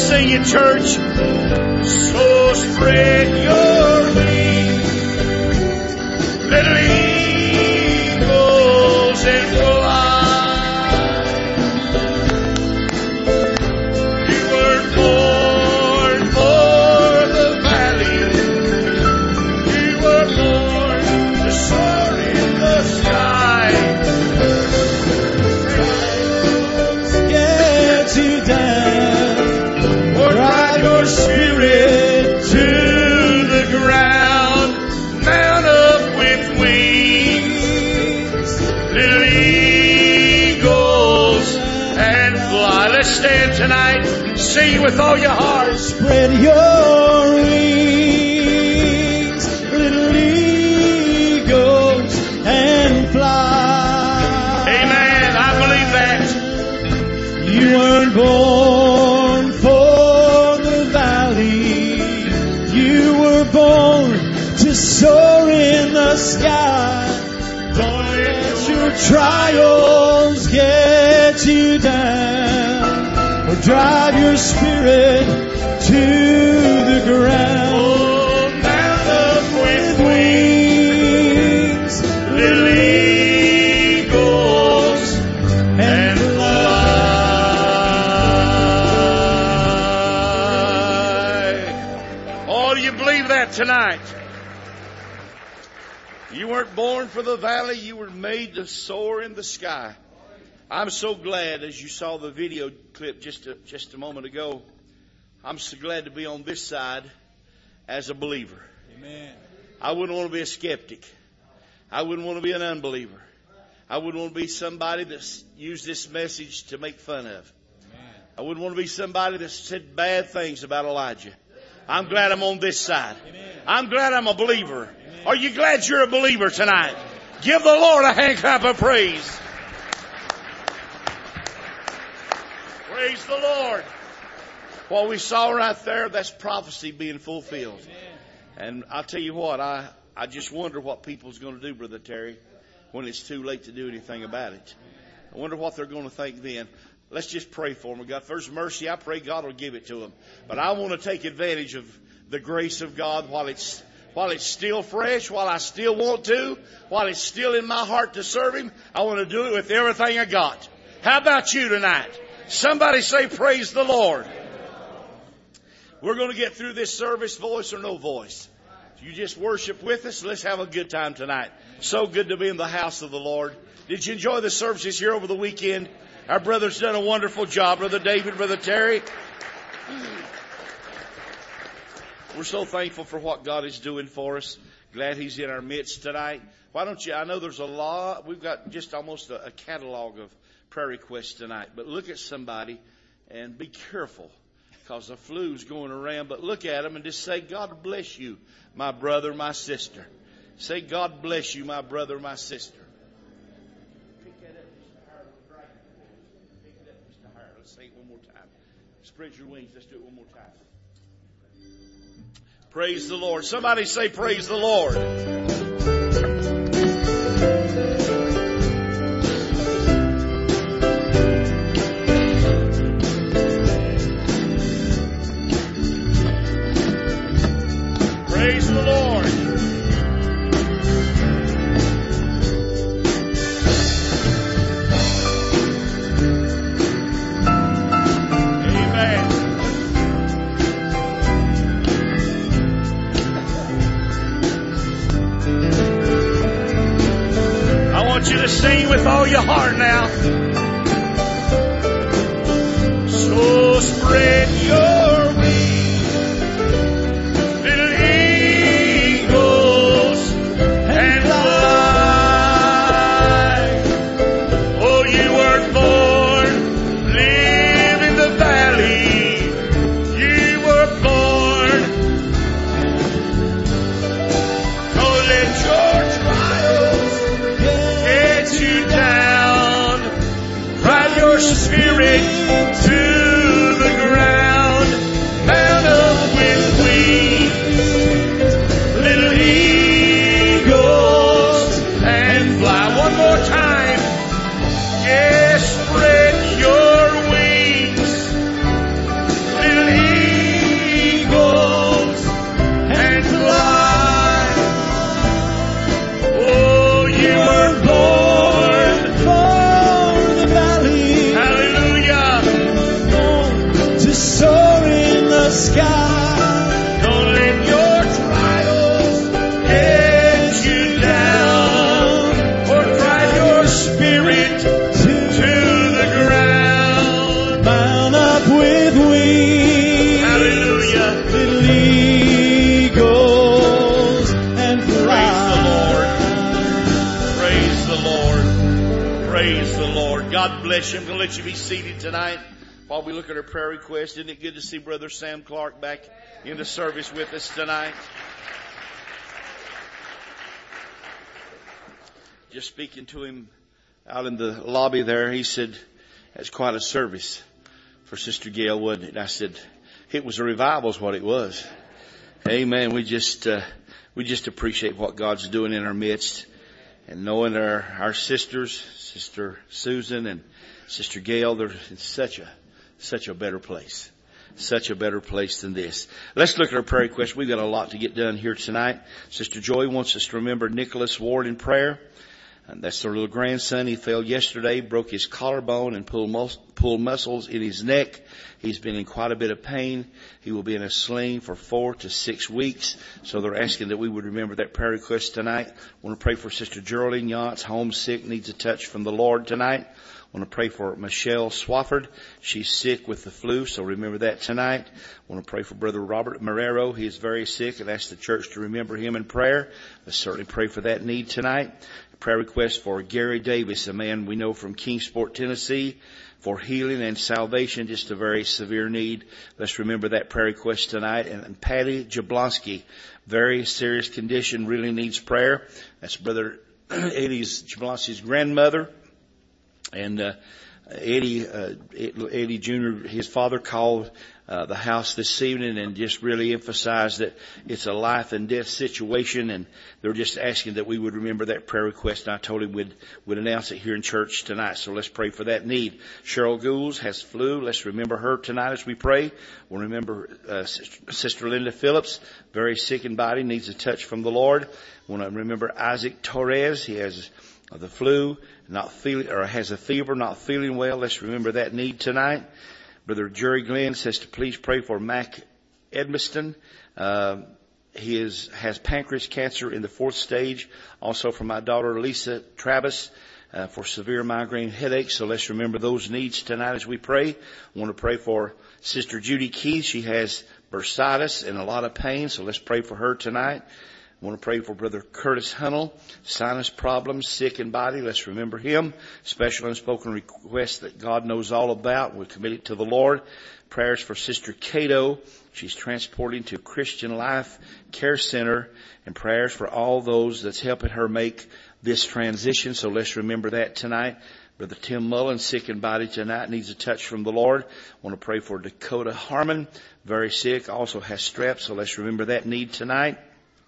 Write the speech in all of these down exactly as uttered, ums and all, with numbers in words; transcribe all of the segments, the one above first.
sing it, church. So spread your wings, little eagles, and fly. You were born for the valley. You were born to soar in the sky. Get you down, or drive your spirit to the ground, mount up with wings, little eagles, and fly. Let's stand tonight, sing with all your heart. Spread your wings, little eagles, and fly. Amen. I believe that. You weren't born for the valley. You were born to soar in the sky. Don't let your trials get you down, or drive your spirit to the ground. Oh, mount up with wings, little eagles, and fly. Oh, do you believe that tonight? You weren't born for the valley. You were made to soar in the sky. I'm so glad, as you saw the video clip just a, just a moment ago, I'm so glad to be on this side as a believer. Amen. I wouldn't want to be a skeptic. I wouldn't want to be an unbeliever. I wouldn't want to be somebody that's used this message to make fun of. Amen. I wouldn't want to be somebody that said bad things about Elijah. I'm glad I'm on this side. Amen. I'm glad I'm a believer. Amen. Are you glad you're a believer tonight? Give the Lord a hand clap of praise. Praise the Lord. What we saw right there, that's prophecy being fulfilled. And I'll tell you what, I, I just wonder what people's going to do, Brother Terry, when it's too late to do anything about it. I wonder what they're going to think then. Let's just pray for them. God, first mercy, I pray God will give it to them. But I want to take advantage of the grace of God while it's while it's still fresh, while I still want to, while it's still in my heart to serve Him. I want to do it with everything I got. How about you tonight? Somebody say, praise the Lord. We're going to get through this service, voice or no voice. You just worship with us. Let's have a good time tonight. So good to be in the house of the Lord. Did you enjoy the services here over the weekend? Our brother's done a wonderful job. Brother David, Brother Terry. We're so thankful for what God is doing for us. Glad He's in our midst tonight. Why don't you, I know there's a lot, we've got just almost a, a catalog of prayer requests tonight. But look at somebody and be careful, because the flu's going around. But look at them and just say, God bless you, my brother, my sister. Say, God bless you, my brother, my sister. Pick that up, Mister Howard. Pick it up, Mister Howard. Let's say it one more time. Spread your wings. Let's do it one more time. Praise the Lord. Somebody say, praise the Lord. Praise the Lord. Amen. I want you to sing with all your heart now. So spread your wings, little eagles, and fly. Oh, you weren't born, live in the valley. You were born. Don't let your trials get you down. Drive your spirit to the ground. Mount up with wings, little eagles, and fly. One more time. Yes, spread your wings, little spirit to, to the ground. Mount up with wings. Hallelujah. Little eagles and fly. Praise the Lord. Praise the Lord. God bless you. I'm going to let you be seated tonight while we look at our prayer request. Isn't it good to see Brother Sam Clark back in the service with us tonight? Just speaking to him out in the lobby there, he said, that's quite a service for Sister Gail, wasn't it? And I said, it was a revival is what it was. Amen. We just, uh, we just appreciate what God's doing in our midst. And knowing our, our sisters, Sister Susan and Sister Gail, they're in such a, such a better place. Such a better place than this. Let's look at our prayer request. We've got a lot to get done here tonight. Sister Joy wants us to remember Nicholas Ward in prayer. And that's their little grandson. He fell yesterday, broke his collarbone and pulled, mus- pulled muscles in his neck. He's been in quite a bit of pain. He will be in a sling for four to six weeks. So they're asking that we would remember that prayer request tonight. I want to pray for Sister Geraldine Yachts, homesick, needs a touch from the Lord tonight. I want to pray for Michelle Swafford. She's sick with the flu, so remember that tonight. I want to pray for Brother Robert Marrero. He is very sick, and ask the church to remember him in prayer. Let's certainly pray for that need tonight. Prayer request for Gary Davis, a man we know from Kingsport, Tennessee, for healing and salvation, just a very severe need. Let's remember that prayer request tonight. And, and Patty Jablonski, very serious condition, really needs prayer. That's Brother Eddie's Jablonski's grandmother. And uh, Eddie, uh, Eddie Junior, his father called uh, the house this evening and just really emphasized that it's a life and death situation, and they're just asking that we would remember that prayer request. And I told him we'd, we'd announce it here in church tonight. So let's pray for that need. Cheryl Goulds has flu. Let's remember her tonight as we pray. We'll remember uh, Sister, Sister Linda Phillips, very sick in body, needs a touch from the Lord. We want to remember Isaac Torres. He has uh, the flu, not feeling, or has a fever, not feeling well. Let's remember that need tonight. Brother Jerry Glenn says to please pray for Mac Edmiston. Uh, he is, has pancreas cancer in the fourth stage. Also for my daughter Lisa Travis, uh, for severe migraine headaches. So let's remember those needs tonight as we pray. I want to pray for Sister Judy Keith. She has bursitis and a lot of pain. So let's pray for her tonight. I want to pray for Brother Curtis Hunnell, sinus problems, sick in body. Let's remember him. Special unspoken request that God knows all about. We'll commit it to the Lord. Prayers for Sister Cato. She's transporting to Christian Life Care Center. And prayers for all those that's helping her make this transition. So let's remember that tonight. Brother Tim Mullen, sick in body tonight, needs a touch from the Lord. I want to pray for Dakota Harmon, very sick, also has strep. So let's remember that need tonight.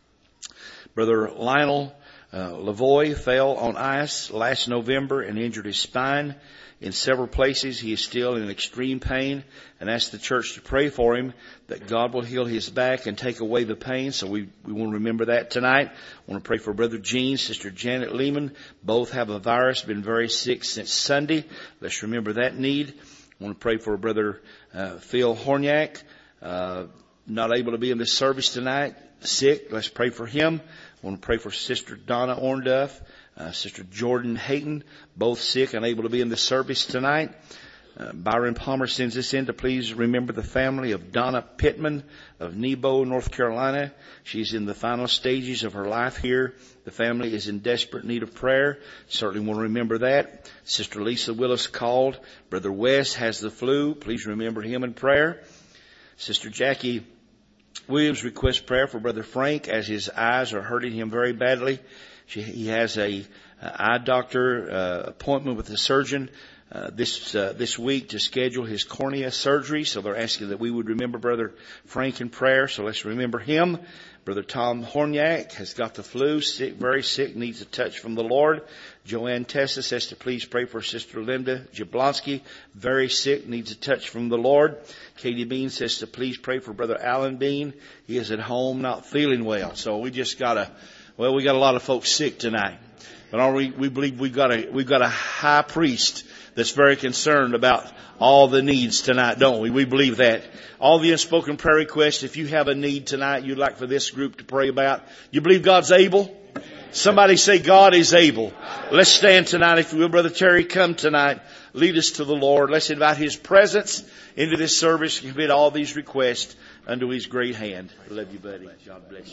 Brother Lionel uh, Lavoie fell on ice last November and injured his spine in several places. He is still in extreme pain, and asked the church to pray for him that God will heal his back and take away the pain. So we, we want to remember that tonight. I want to pray for Brother Gene, Sister Janet Lehman. Both have a virus, been very sick since Sunday. Let's remember that need. I want to pray for Brother uh, Phil Horniak, uh, not able to be in this service tonight. Sick. Let's pray for him. I want to pray for Sister Donna Ornduff, uh, Sister Jordan Hayton, both sick, unable to be in the service tonight. Uh, Byron Palmer sends this in to please remember the family of Donna Pittman of Nebo, North Carolina. She's in the final stages of her life here. The family is in desperate need of prayer. Certainly want to remember that. Sister Lisa Willis called. Brother West has the flu. Please remember him in prayer. Sister Jackie Williams requests prayer for Brother Frank as his eyes are hurting him very badly. She, he has a, a eye doctor uh, appointment with the surgeon uh, this uh, this week to schedule his cornea surgery. So they're asking that we would remember Brother Frank in prayer. So let's remember him. Brother Tom Horniak has got the flu, sick, very sick, needs a touch from the Lord. Joanne Tessa says to please pray for Sister Linda Jablonski, very sick, needs a touch from the Lord. Katie Bean says to please pray for Brother Alan Bean. He is at home, not feeling well. So we just got a, well, we got a lot of folks sick tonight. But are we, we believe we've got a, we've got a high priest that's very concerned about all the needs tonight, don't we? We believe that. All the unspoken prayer requests, if you have a need tonight you'd like for this group to pray about, you believe God's able? Somebody say, God is able. Let's stand tonight, if you will. Brother Terry, come tonight. Lead us to the Lord. Let's invite His presence into this service. Commit all these requests unto His great hand. I love you, buddy. God bless you.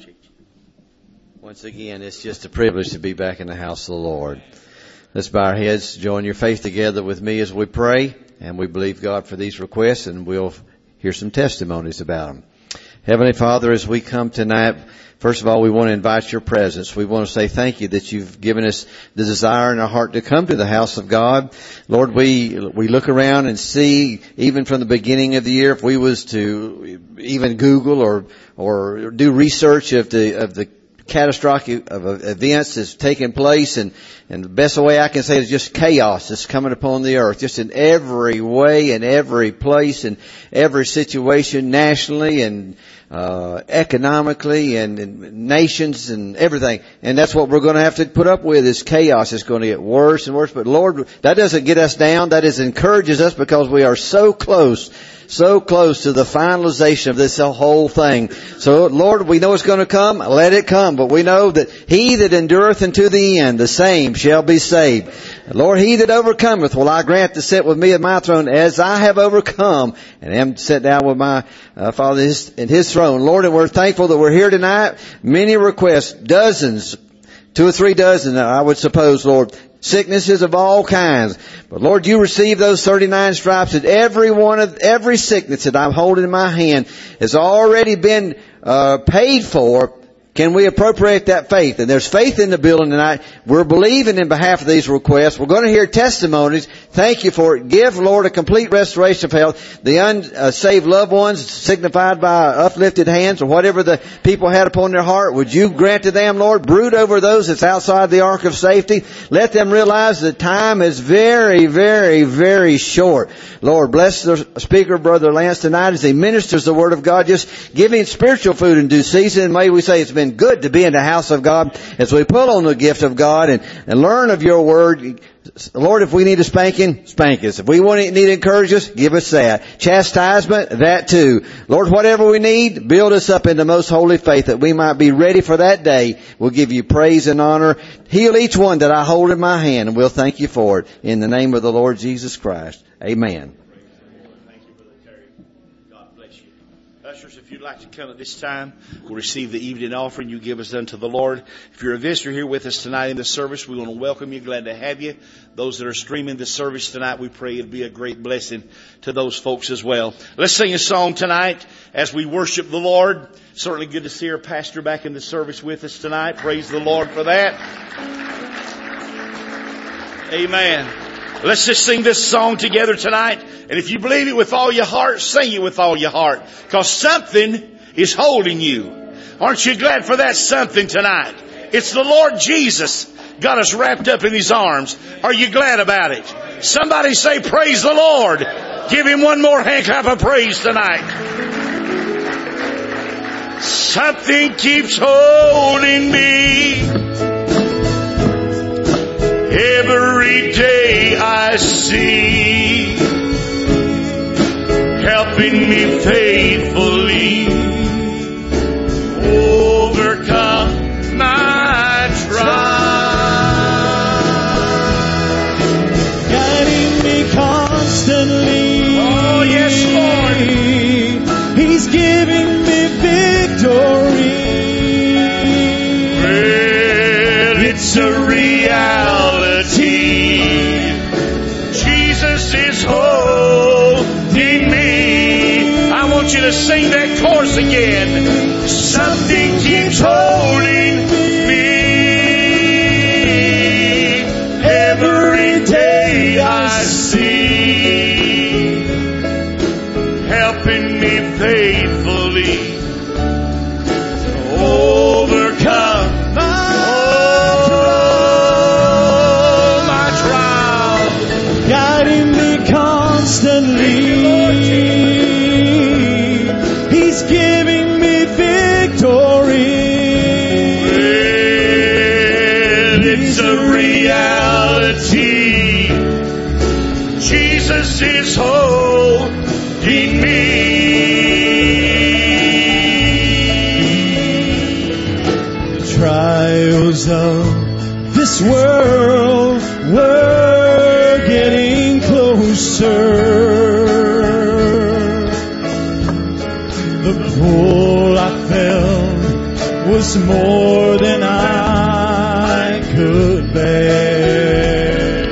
Once again, it's just a privilege to be back in the house of the Lord. Let's bow our heads, join your faith together with me as we pray, and we believe God for these requests, and we'll hear some testimonies about them. Heavenly Father, as we come tonight, first of all, we want to invite your presence. We want to say thank you that you've given us the desire in our heart to come to the house of God. Lord, we we look around and see, even from the beginning of the year, if we was to even Google or or do research of the of the catastrophic of events that's taking place, and and the best way I can say it is just chaos that's coming upon the earth, just in every way, in every place, in every situation, nationally and uh economically, and, and nations and everything. And that's what we're going to have to put up with, is chaos. It's going to get worse and worse. But Lord, that doesn't get us down. That is encourages us, because we are so close, so close to the finalization of this whole thing. So Lord, we know it's going to come. Let it come. But we know that he that endureth unto the end, the same shall be saved. Lord, he that overcometh will I grant to sit with me at my throne, as I have overcome and am set down with my uh, Father in his throne. Lord, and we're thankful that we're here tonight. Many requests, dozens, two or three dozen, I would suppose, Lord. Sicknesses of all kinds. But Lord, you receive those thirty-nine stripes, that every one of, every sickness that I'm holding in my hand has already been uh paid for. Can we appropriate that faith? And there's faith in the building tonight. We're believing in behalf of these requests. We're going to hear testimonies. Thank you for it. Give, Lord, a complete restoration of health. The unsaved loved ones, signified by uplifted hands or whatever the people had upon their heart, would you grant to them, Lord? Brood over those that's outside the ark of safety. Let them realize that time is very, very, very short. Lord, bless the speaker, Brother Lance, tonight as he ministers the Word of God. Just give him spiritual food in due season. And may we say it's been good to be in the house of God as we pull on the gift of God and, and learn of your Word. Lord, if we need a spanking, spank us. If we want to need to encourage us, give us that. Chastisement, that too. Lord, whatever we need, build us up in the most holy faith, that we might be ready for that day. We'll give you praise and honor. Heal each one that I hold in my hand, and we'll thank you for it. In the name of the Lord Jesus Christ. Amen. If you'd like to come at this time, we'll receive the evening offering you give us unto the Lord. If you're a visitor here with us tonight in the service, we want to welcome you. Glad to have you. Those that are streaming the service tonight, we pray it'll be a great blessing to those folks as well. Let's sing a song tonight as we worship the Lord. Certainly good to see our pastor back in the service with us tonight. Praise the Lord for that. Amen. Let's just sing this song together tonight. And if you believe it with all your heart, sing it with all your heart. Because something is holding you. Aren't you glad for that something tonight? It's the Lord Jesus got us wrapped up in His arms. Are you glad about it? Somebody say, praise the Lord. Give Him one more hand clap of praise tonight. Something keeps holding me. Every day I see, helping me faithfully overcome my trials, guiding me constantly. Oh yes, Lord. He's giving me victory. Well, it's a reality. Jesus is holding me. I want you to sing that chorus again. Something keeps holding me. Every day I see, helping me faithfully overcome constantly. He's giving me victory. Well, it's a reality. Jesus is holding me. The trials cares of this world were getting closer. The pull I felt was more than I could bear.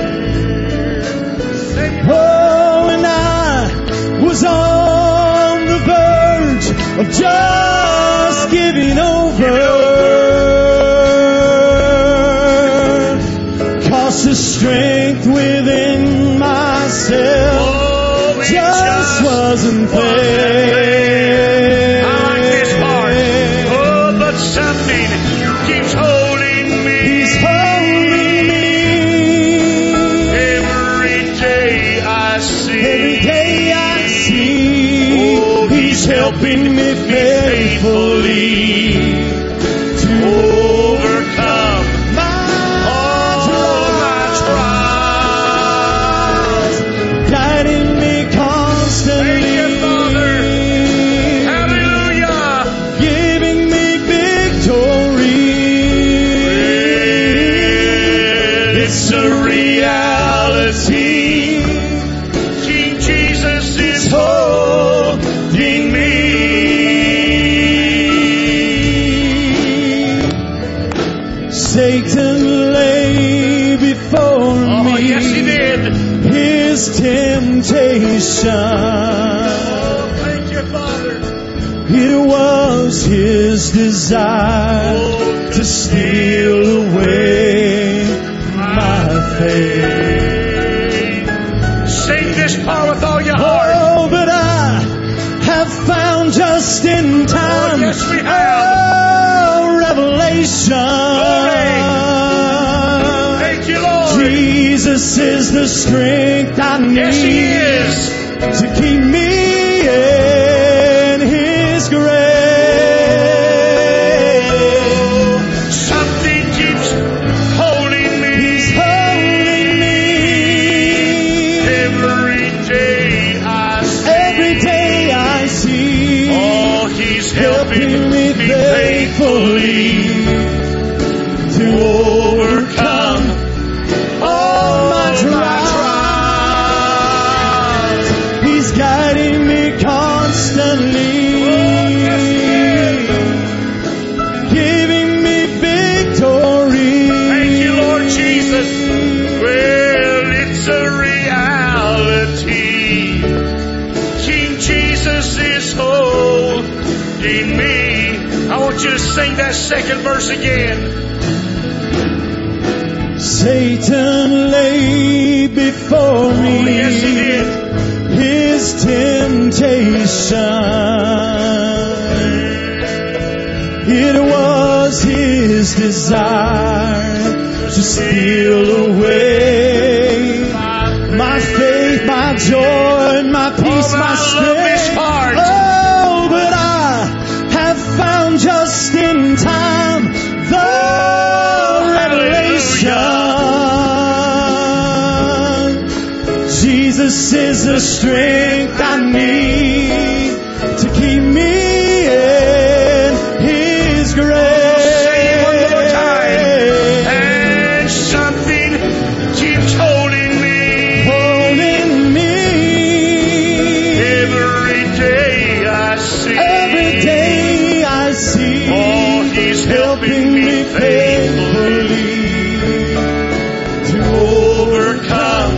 Oh, and I was on the verge of just giving over. The strength within myself oh, just, just wasn't there. I like this part. Oh, but something keeps holding me. He's holding me. Every day I see. Every day I see. Oh, he's helping me faithfully to overcome temptation. Oh, thank you, Father. It was his desire oh, to steal away my faith. Sing this part with all your heart. Oh, but I have found just in time. Oh, yes, we have. Oh, revelation. Jesus is the strength I need. Yes, He is. To keep me in His grace. Something keeps holding me. He's holding me. Every day I see. Every day I see. Oh, He's helping, helping me faithfully to overcome all my trials. He's guiding me constantly, giving me victory. Thank you, Lord Jesus. Well, it's a reality. King Jesus is holding me. I want you to sing that second verse again. Satan lay before me. Oh, yes, he did. His temptation. It was his desire to steal away my faith, my joy, my peace, oh, my strength. Oh, but I have found just in time the Jesus is the strength I need to keep me in His grace. Oh, say it one more time. And something keeps holding me. Holding me. Every day I see. Every day I see. Oh, He's helping me faithfully to overcome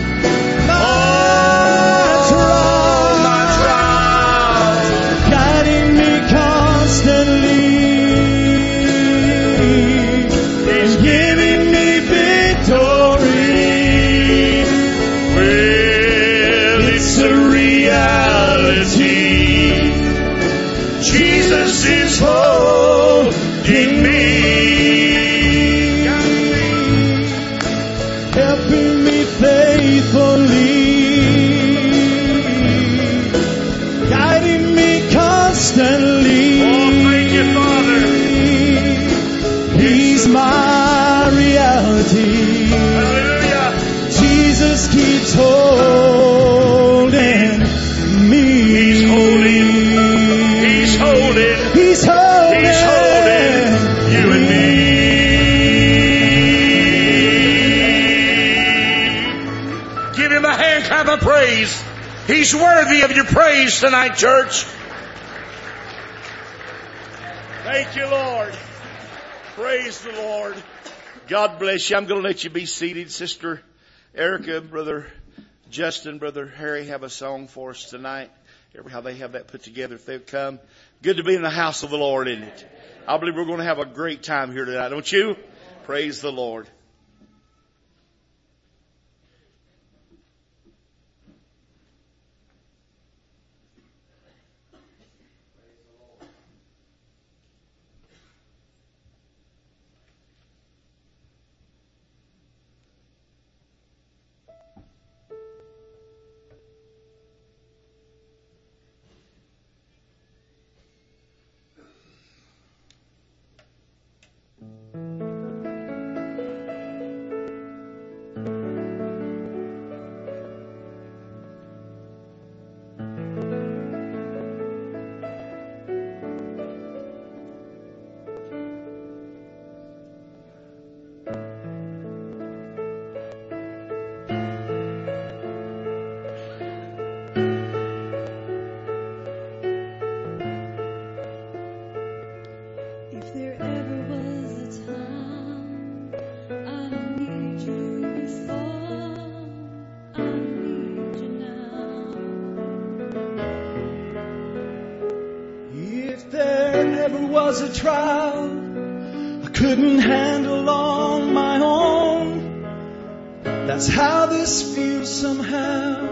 keeps holding me. He's holding. He's holding. He's holding. He's holding you and me. praise. He's worthy of your praise tonight, church. Thank you, Lord. Praise the Lord. God bless you. I'm going to let you be seated. Sister Erica, Brother Justin, Brother Harry have a song for us tonight. Ever how they have that put together if they'll come. Good to be in the house of the Lord, isn't it? I believe we're going to have a great time here tonight, don't you? Praise the Lord. Was a trial I couldn't handle on my own. That's how this feels somehow.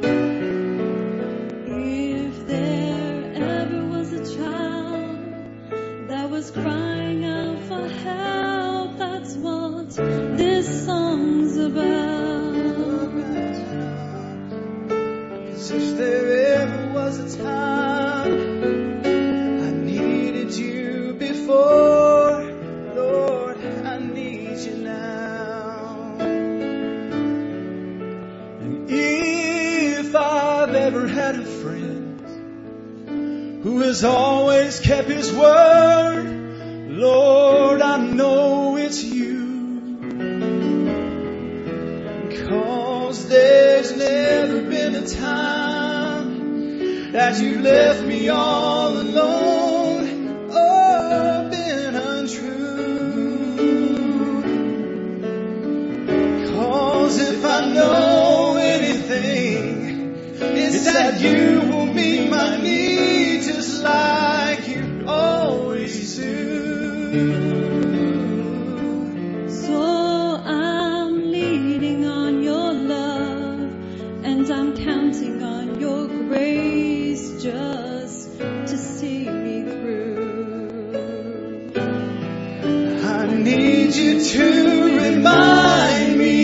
If there ever was a child that was crying out for help, that's what this song's about. 'Cause if there ever was a time before, Lord, I need you now. And if I've ever had a friend who has always kept his word, Lord, I know it's you. 'Cause there's never been a time that you left me all alone. I know anything, it's that you will meet my need just like you always do. So I'm leaning on your love, and I'm counting on your grace just to see me through. I need you to remind me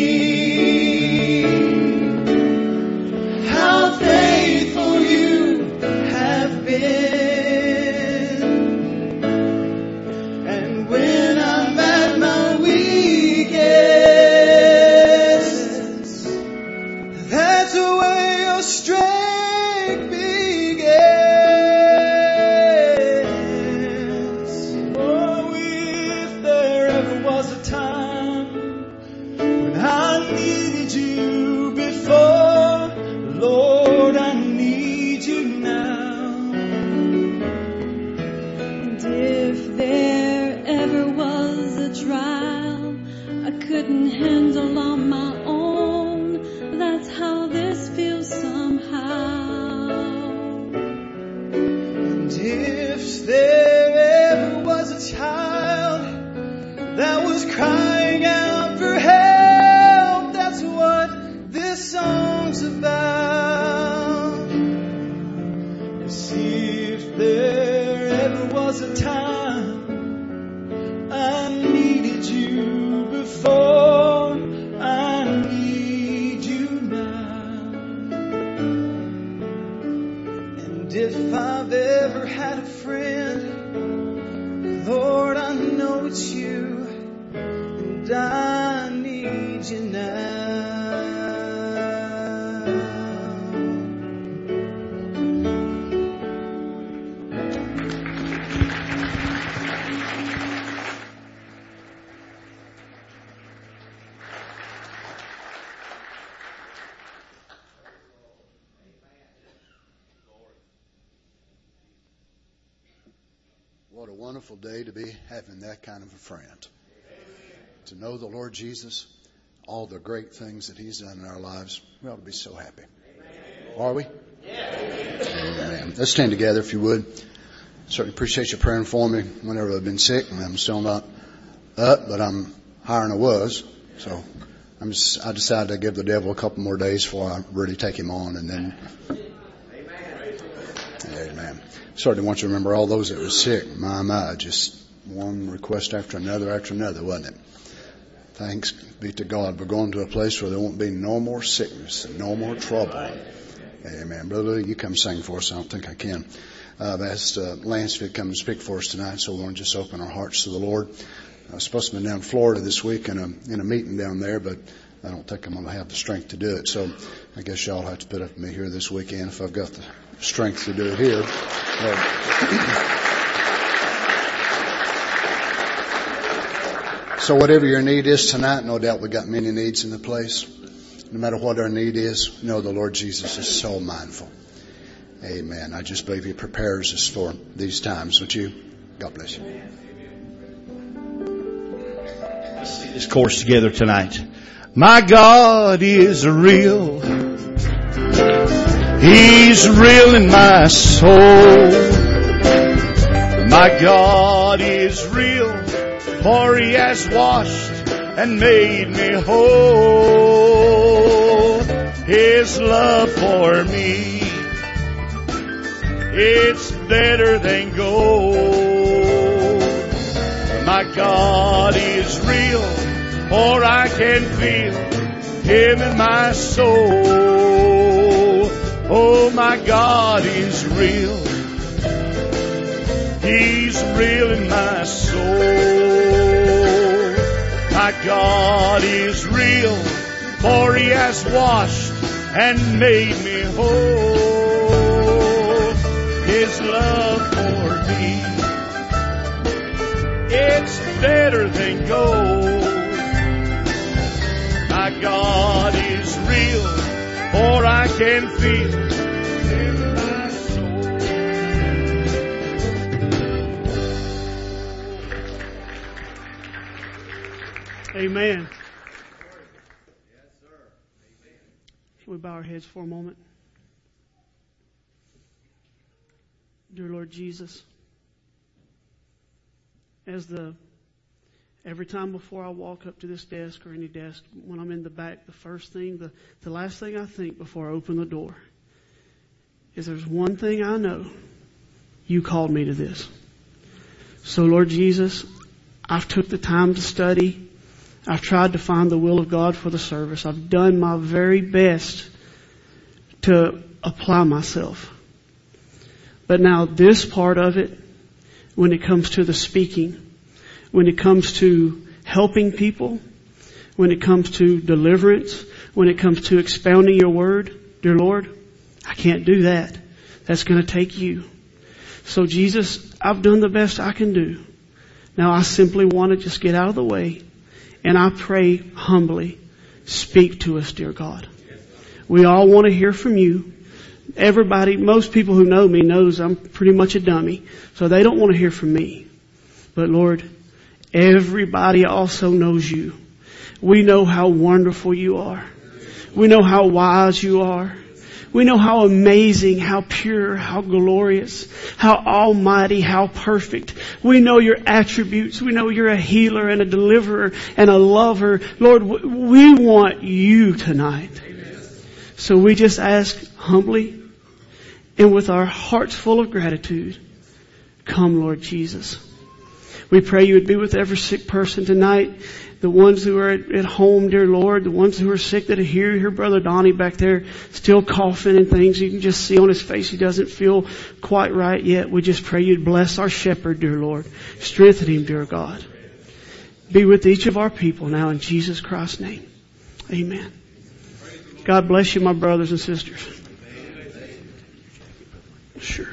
What a wonderful day to be having that kind of a friend. To know the Lord Jesus, all the great things that He's done in our lives, we ought to be so happy. Are we? Amen. Let's stand together if you would. Certainly appreciate you praying for me whenever I've been sick, and I'm still not up, but I'm higher than I was. So I'm just, I decided to give the devil a couple more days before I really take him on, and then. Amen. Certainly want you to remember all those that were sick. My, my, just one request after another after another, wasn't it? Thanks be to God. We're going to a place where there won't be no more sickness and no more trouble. Amen. Brother Louie, you come sing for us. I don't think I can. Uh, I've asked uh, Lance to come and speak for us tonight, so we want to just open our hearts to the Lord. I was supposed to be down in Florida this week in a, in a meeting down there, but I don't think I'm going to have the strength to do it. So I guess y'all have to put up with me here this weekend if I've got the strength to do it here. Uh, So whatever your need is tonight, no doubt we got many needs in the place. No matter what our need is, know the Lord Jesus is so mindful. Amen. I just believe He prepares us for these times. Would you? God bless you. Let's sing this chorus together tonight. My God is real. He's real in my soul. My God is real. For He has washed and made me whole. His love for me, it's better than gold. My God is real, for I can feel Him in my soul. Oh, my God is real. He's real in my soul. My God is real, for He has washed and made me whole. His love for me, it's better than gold. My God is real, for I can feel Him in my Amen. Shall we bow our heads for a moment? Dear Lord Jesus, as the every time before I walk up to this desk or any desk, when I'm in the back, the first thing, the, the last thing I think before I open the door is there's one thing I know. You called me to this. So Lord Jesus, I've took the time to study. I've tried to find the will of God for the service. I've done my very best to apply myself. But now this part of it, when it comes to the speaking, when it comes to helping people, when it comes to deliverance, when it comes to expounding your word, dear Lord, I can't do that. That's going to take you. So Jesus, I've done the best I can do. Now I simply want to just get out of the way. And I pray humbly, speak to us, dear God. We all want to hear from you. Everybody, most people who know me knows I'm pretty much a dummy. So they don't want to hear from me. But Lord, everybody also knows you. We know how wonderful you are. We know how wise you are. We know how amazing, how pure, how glorious, how almighty, how perfect. We know your attributes. We know you're a healer and a deliverer and a lover. Lord, we want you tonight. So we just ask humbly and with our hearts full of gratitude, come, Lord Jesus. We pray you would be with every sick person tonight. The ones who are at, at home, dear Lord, the ones who are sick that are here, your brother Donnie back there still coughing and things. You can just see on his face he doesn't feel quite right yet. We just pray you'd bless our shepherd, dear Lord. Strengthen him, dear God. Be with each of our people now in Jesus Christ's name. Amen. God bless you, my brothers and sisters. Sure.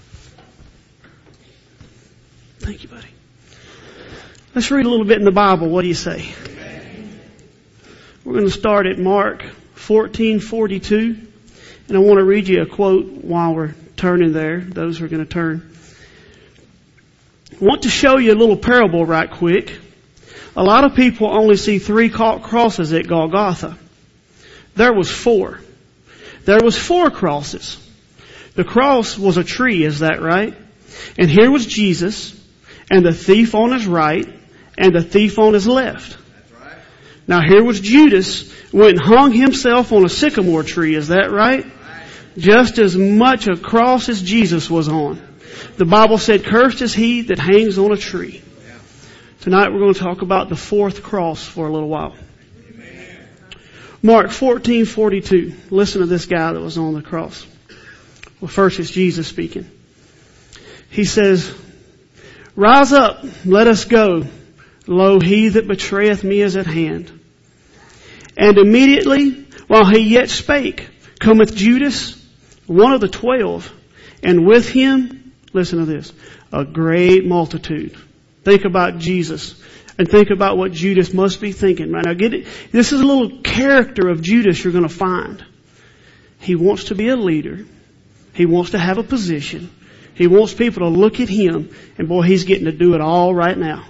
Thank you, buddy. Let's read a little bit in the Bible. What do you say? We're going to start at Mark fourteen forty-two. And I want to read you a quote while we're turning there. Those who are going to turn. I want to show you a little parable right quick. A lot of people only see three crosses at Golgotha. There was four. There was four crosses. The cross was a tree, is that right? And here was Jesus, and the thief on his right, and the thief on his left. That's right. Now here was Judas, went and hung himself on a sycamore tree, is that right? Right. Just as much a cross as Jesus was on. The Bible said, cursed is he that hangs on a tree. Yeah. Tonight we're going to talk about the fourth cross for a little while. Amen. Mark fourteen forty-two. Listen to this guy that was on the cross. Well, first it's Jesus speaking. He says, rise up, let us go. Lo, he that betrayeth me is at hand. And immediately, while he yet spake, cometh Judas, one of the twelve, and with him, listen to this, a great multitude. Think about Jesus, and think about what Judas must be thinking right now. Get it? This is a little character of Judas you're going to find. He wants to be a leader. He wants to have a position. He wants people to look at him, and boy, he's getting to do it all right now.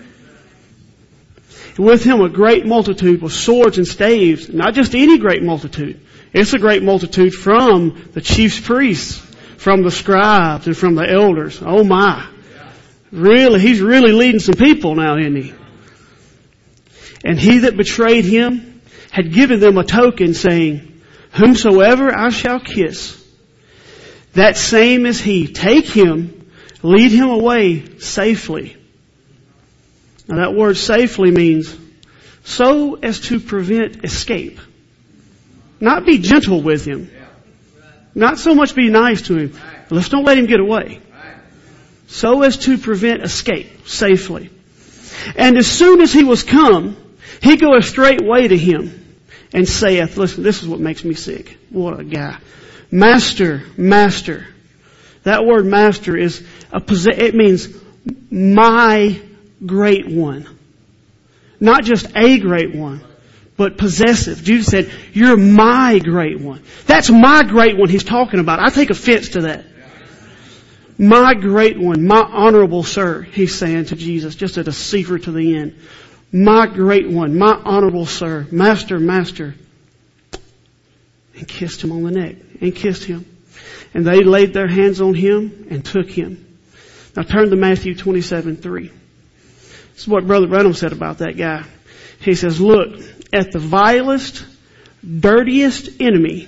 With him a great multitude with swords and staves, not just any great multitude. It's a great multitude from the chief priests, from the scribes, and from the elders. Oh my. Really, he's really leading some people now, isn't he? And he that betrayed him had given them a token, saying, whomsoever I shall kiss, that same is he. Take him, lead him away safely. Now that word safely means so as to prevent escape. Not be gentle with him. Not so much be nice to him. Let's don't let him get away. So as to prevent escape safely. And as soon as he was come, he goeth straightway to him and saith, listen, this is what makes me sick. What a guy. Master, master. That word master is a, it means my great one. Not just a great one, but possessive. Jesus said, you're my great one. That's my great one he's talking about. I take offense to that. My great one, my honorable sir, he's saying to Jesus, just a deceiver to the end. My great one, my honorable sir, master, master. And kissed him on the neck. And kissed him. And they laid their hands on him and took him. Now turn to Matthew twenty-seven three. This is what Brother Branham said about that guy. He says, look, at the vilest, dirtiest enemy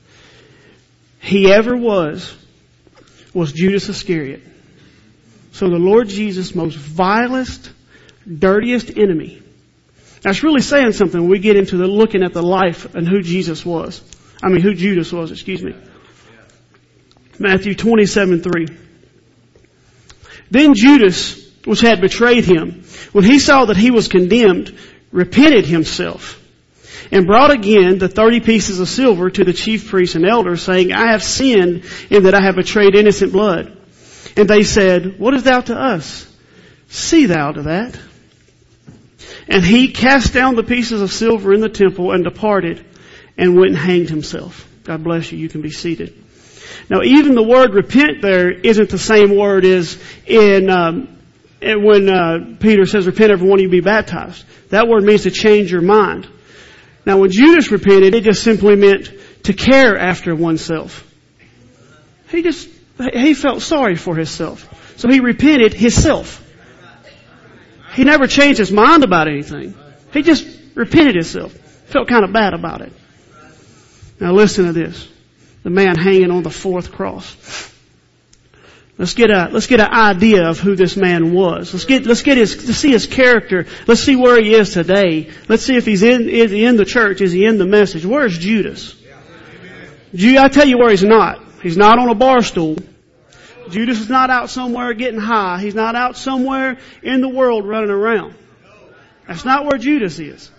he ever was, was Judas Iscariot. So the Lord Jesus' most vilest, dirtiest enemy. That's really saying something when we get into the looking at the life and who Jesus was. I mean, who Judas was, excuse me. Matthew twenty-seven three. Then Judas, which had betrayed him, when he saw that he was condemned, repented himself, and brought again the thirty pieces of silver to the chief priests and elders, saying, I have sinned in that I have betrayed innocent blood. And they said, what is thou to us? See thou to that. And he cast down the pieces of silver in the temple and departed and went and hanged himself. God bless you. You can be seated. Now, even the word repent there isn't the same word as in um, when uh, Peter says, repent every one of you be baptized. That word means to change your mind. Now, when Judas repented, it just simply meant to care after oneself. He just, he felt sorry for himself. So he repented himself. He never changed his mind about anything. He just repented himself. Felt kind of bad about it. Now listen to this. The man hanging on the fourth cross. Let's get a, let's get an idea of who this man was. Let's get, let's get his, let's see his character. Let's see where he is today. Let's see if he's in, is he in the church? Is he in the message? Where's Judas? Judas, I tell you where he's not. He's not on a bar stool. Judas is not out somewhere getting high. He's not out somewhere in the world running around. That's not where Judas is.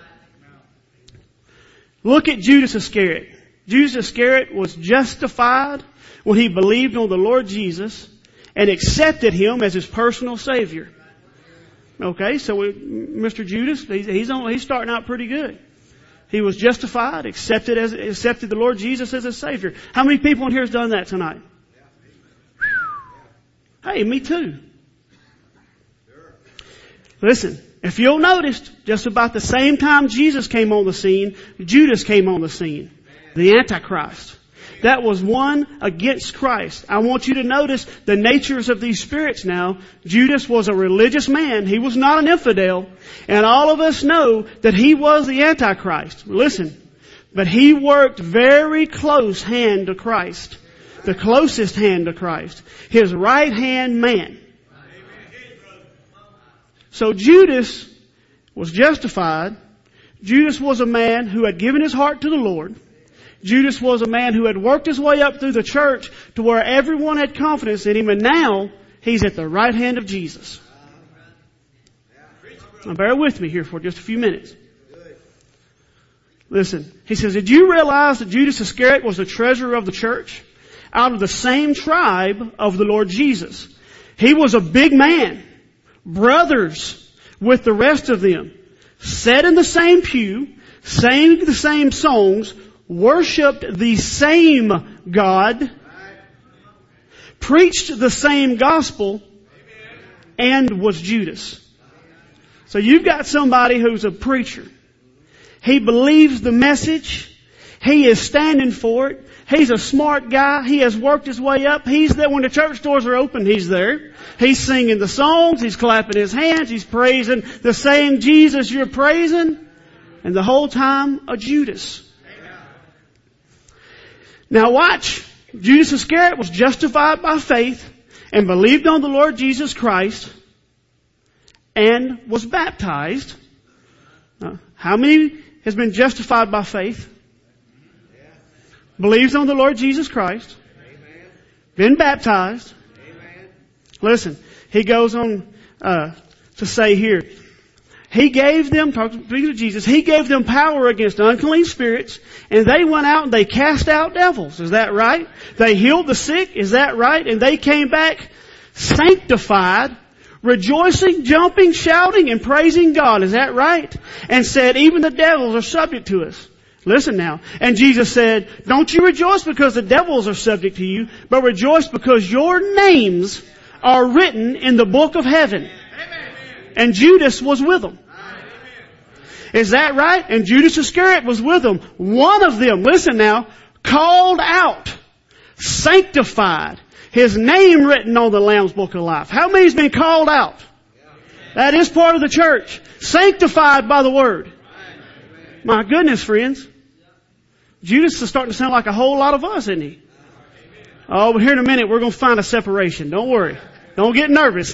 Look at Judas Iscariot. Judas Iscariot was justified when he believed on the Lord Jesus and accepted Him as his personal Savior. Okay, so we, Mister Judas, he's, he's, on, he's starting out pretty good. He was justified, accepted as accepted the Lord Jesus as his Savior. How many people in here has done that tonight? Hey, me too. Listen, if you'll notice, just about the same time Jesus came on the scene, Judas came on the scene. The Antichrist. That was one against Christ. I want you to notice the natures of these spirits now. Judas was a religious man. He was not an infidel. And all of us know that he was the Antichrist. Listen, but he worked very close hand to Christ. The closest hand to Christ. His right hand man. So Judas was justified. Judas was a man who had given his heart to the Lord. Judas was a man who had worked his way up through the church to where everyone had confidence in him, and now he's at the right hand of Jesus. Now bear with me here for just a few minutes. Listen, he says, did you realize that Judas Iscariot was the treasurer of the church? Out of the same tribe of the Lord Jesus. He was a big man. Brothers with the rest of them. Sat in the same pew. Sang the same songs. Worshipped the same God, preached the same gospel, and was Judas. So you've got somebody who's a preacher. He believes the message. He is standing for it. He's a smart guy. He has worked his way up. He's there when the church doors are open. He's there. He's singing the songs. He's clapping his hands. He's praising the same Jesus you're praising. And the whole time, a Judas. Now watch. Judas Iscariot was justified by faith and believed on the Lord Jesus Christ and was baptized. Now, how many has been justified by faith? Believes on the Lord Jesus Christ. Been baptized. Listen, he goes on uh, to say here, He gave them, talking to Jesus, He gave them power against unclean spirits, and they went out and they cast out devils. Is that right? They healed the sick. Is that right? And they came back sanctified, rejoicing, jumping, shouting, and praising God. Is that right? And said, even the devils are subject to us. Listen now. And Jesus said, don't you rejoice because the devils are subject to you, but rejoice because your names are written in the book of heaven. And Judas was with them. Is that right? And Judas Iscariot was with them. One of them, listen now, called out, sanctified, his name written on the Lamb's Book of Life. How many's been called out? That is part of the church. Sanctified by the Word. My goodness, friends. Judas is starting to sound like a whole lot of us, isn't he? Oh, but here in a minute we're going to find a separation. Don't worry. Don't get nervous.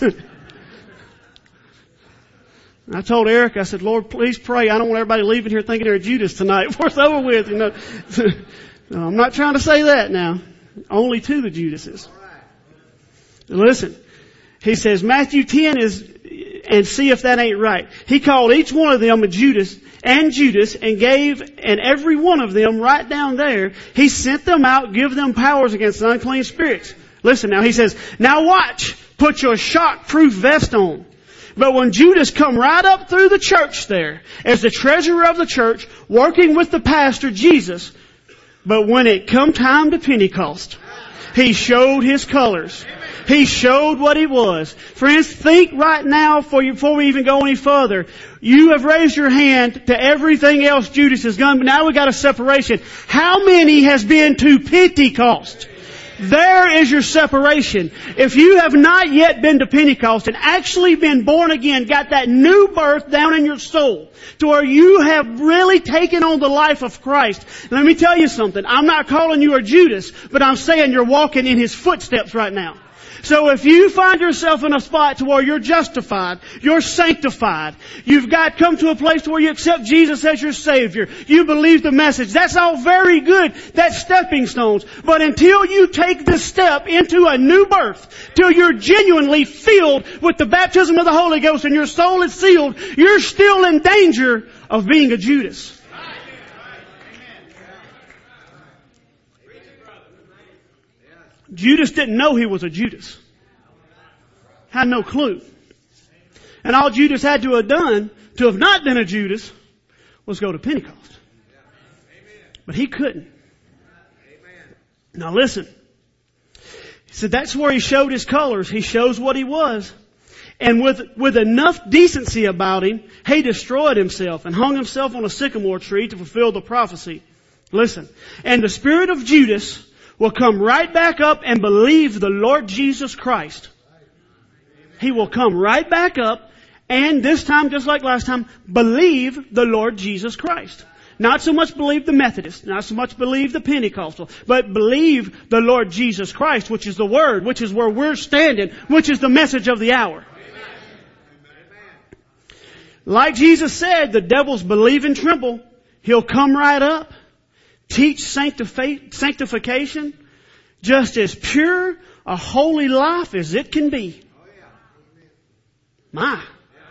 I told Eric, I said, Lord, please pray. I don't want everybody leaving here thinking they're Judas tonight before it's over with. You know, no, I'm not trying to say that now. Only to the Judases. Listen, he says Matthew ten is, and see if that ain't right. He called each one of them a Judas and Judas and gave, and every one of them right down there, he sent them out, give them powers against the unclean spirits. Listen now, he says, now watch, put your shock-proof vest on. But when Judas come right up through the church there, as the treasurer of the church, working with the pastor, Jesus, but when it come time to Pentecost, he showed his colors. He showed what he was. Friends, think right now for you, before we even go any further. You have raised your hand to everything else Judas has done, but now we got a separation. How many has been to Pentecost? There is your separation. If you have not yet been to Pentecost and actually been born again, got that new birth down in your soul, to where you have really taken on the life of Christ, let me tell you something. I'm not calling you a Judas, but I'm saying you're walking in His footsteps right now. So if you find yourself in a spot to where you're justified, you're sanctified, you've got come to a place to where you accept Jesus as your Savior, you believe the message, that's all very good. That's stepping stones. But until you take this step into a new birth, till you're genuinely filled with the baptism of the Holy Ghost and your soul is sealed, you're still in danger of being a Judas. Judas didn't know he was a Judas. Had no clue. And all Judas had to have done to have not been a Judas was go to Pentecost. But he couldn't. Now listen. He said that's where he showed his colors. He shows what he was. And with, with enough decency about him, he destroyed himself and hung himself on a sycamore tree to fulfill the prophecy. Listen. And the spirit of Judas will come right back up and believe the Lord Jesus Christ. He will come right back up and this time, just like last time, believe the Lord Jesus Christ. Not so much believe the Methodist, not so much believe the Pentecostal, but believe the Lord Jesus Christ, which is the Word, which is where we're standing, which is the message of the hour. Like Jesus said, the devils believe and tremble. He'll come right up, teach sanctifi- sanctification, just as pure a holy life as it can be. My.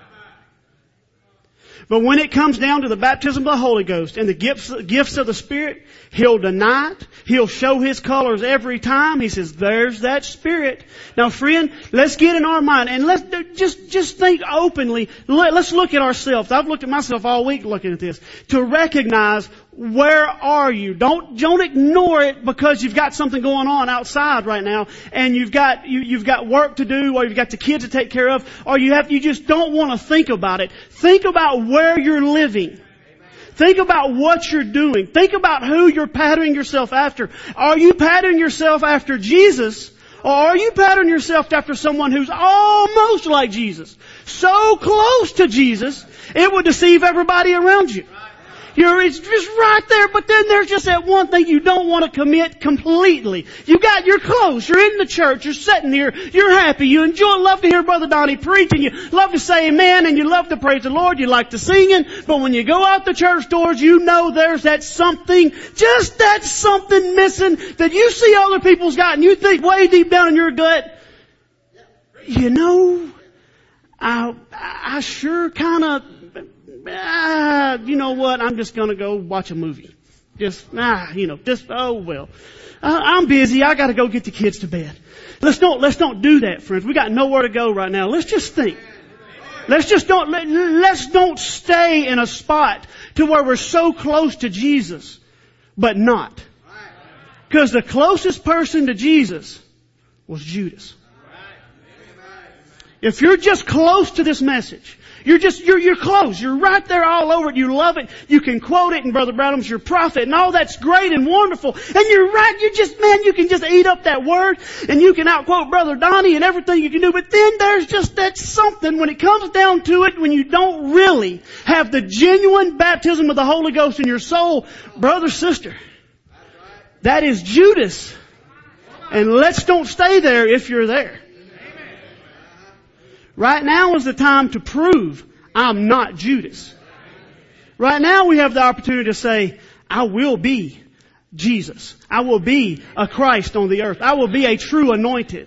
But when it comes down to the baptism of the Holy Ghost and the gifts, gifts of the Spirit, he'll deny it. He'll show his colors every time. He says, there's that Spirit. Now friend, let's get in our mind and let's just, just think openly. Let's look at ourselves. I've looked at myself all week looking at this to recognize where are you? Don't, don't ignore it because you've got something going on outside right now and you've got, you, you've got work to do or you've got the kids to take care of or you have, you just don't want to think about it. Think about where you're living. Think about what you're doing. Think about who you're patterning yourself after. Are you patterning yourself after Jesus or are you patterning yourself after someone who's almost like Jesus? So close to Jesus, it would deceive everybody around you. You're, it's just right there, but then there's just that one thing you don't want to commit completely. You got, you're close, you're in the church, you're sitting here, you're happy, you enjoy, love to hear Brother Donnie preach, and you love to say amen, and you love to praise the Lord, you like to singing, but when you go out the church doors, you know there's that something, just that something missing that you see other people's got, and you think way deep down in your gut, you know, I, I sure kind of, Ah, you know what? I'm just going to go watch a movie. Just, ah, you know, just, oh well. Uh, I'm busy. I got to go get the kids to bed. Let's don't, let's don't do that, friends. We got nowhere to go right now. Let's just think. Let's just don't, let, let's don't stay in a spot to where we're so close to Jesus, but not. Because the closest person to Jesus was Judas. If you're just close to this message, You're just, you're, you're close. You're right there all over it. You love it. You can quote it and Brother Branham's your prophet and all that's great and wonderful. And you're right. You just, man, you can just eat up that word and you can outquote Brother Donnie and everything you can do. But then there's just that something when it comes down to it, when you don't really have the genuine baptism of the Holy Ghost in your soul, brother, sister, that is Judas. And let's don't stay there if you're there. Right now is the time to prove I'm not Judas. Right now we have the opportunity to say, I will be Jesus. I will be a Christ on the earth. I will be a true anointed.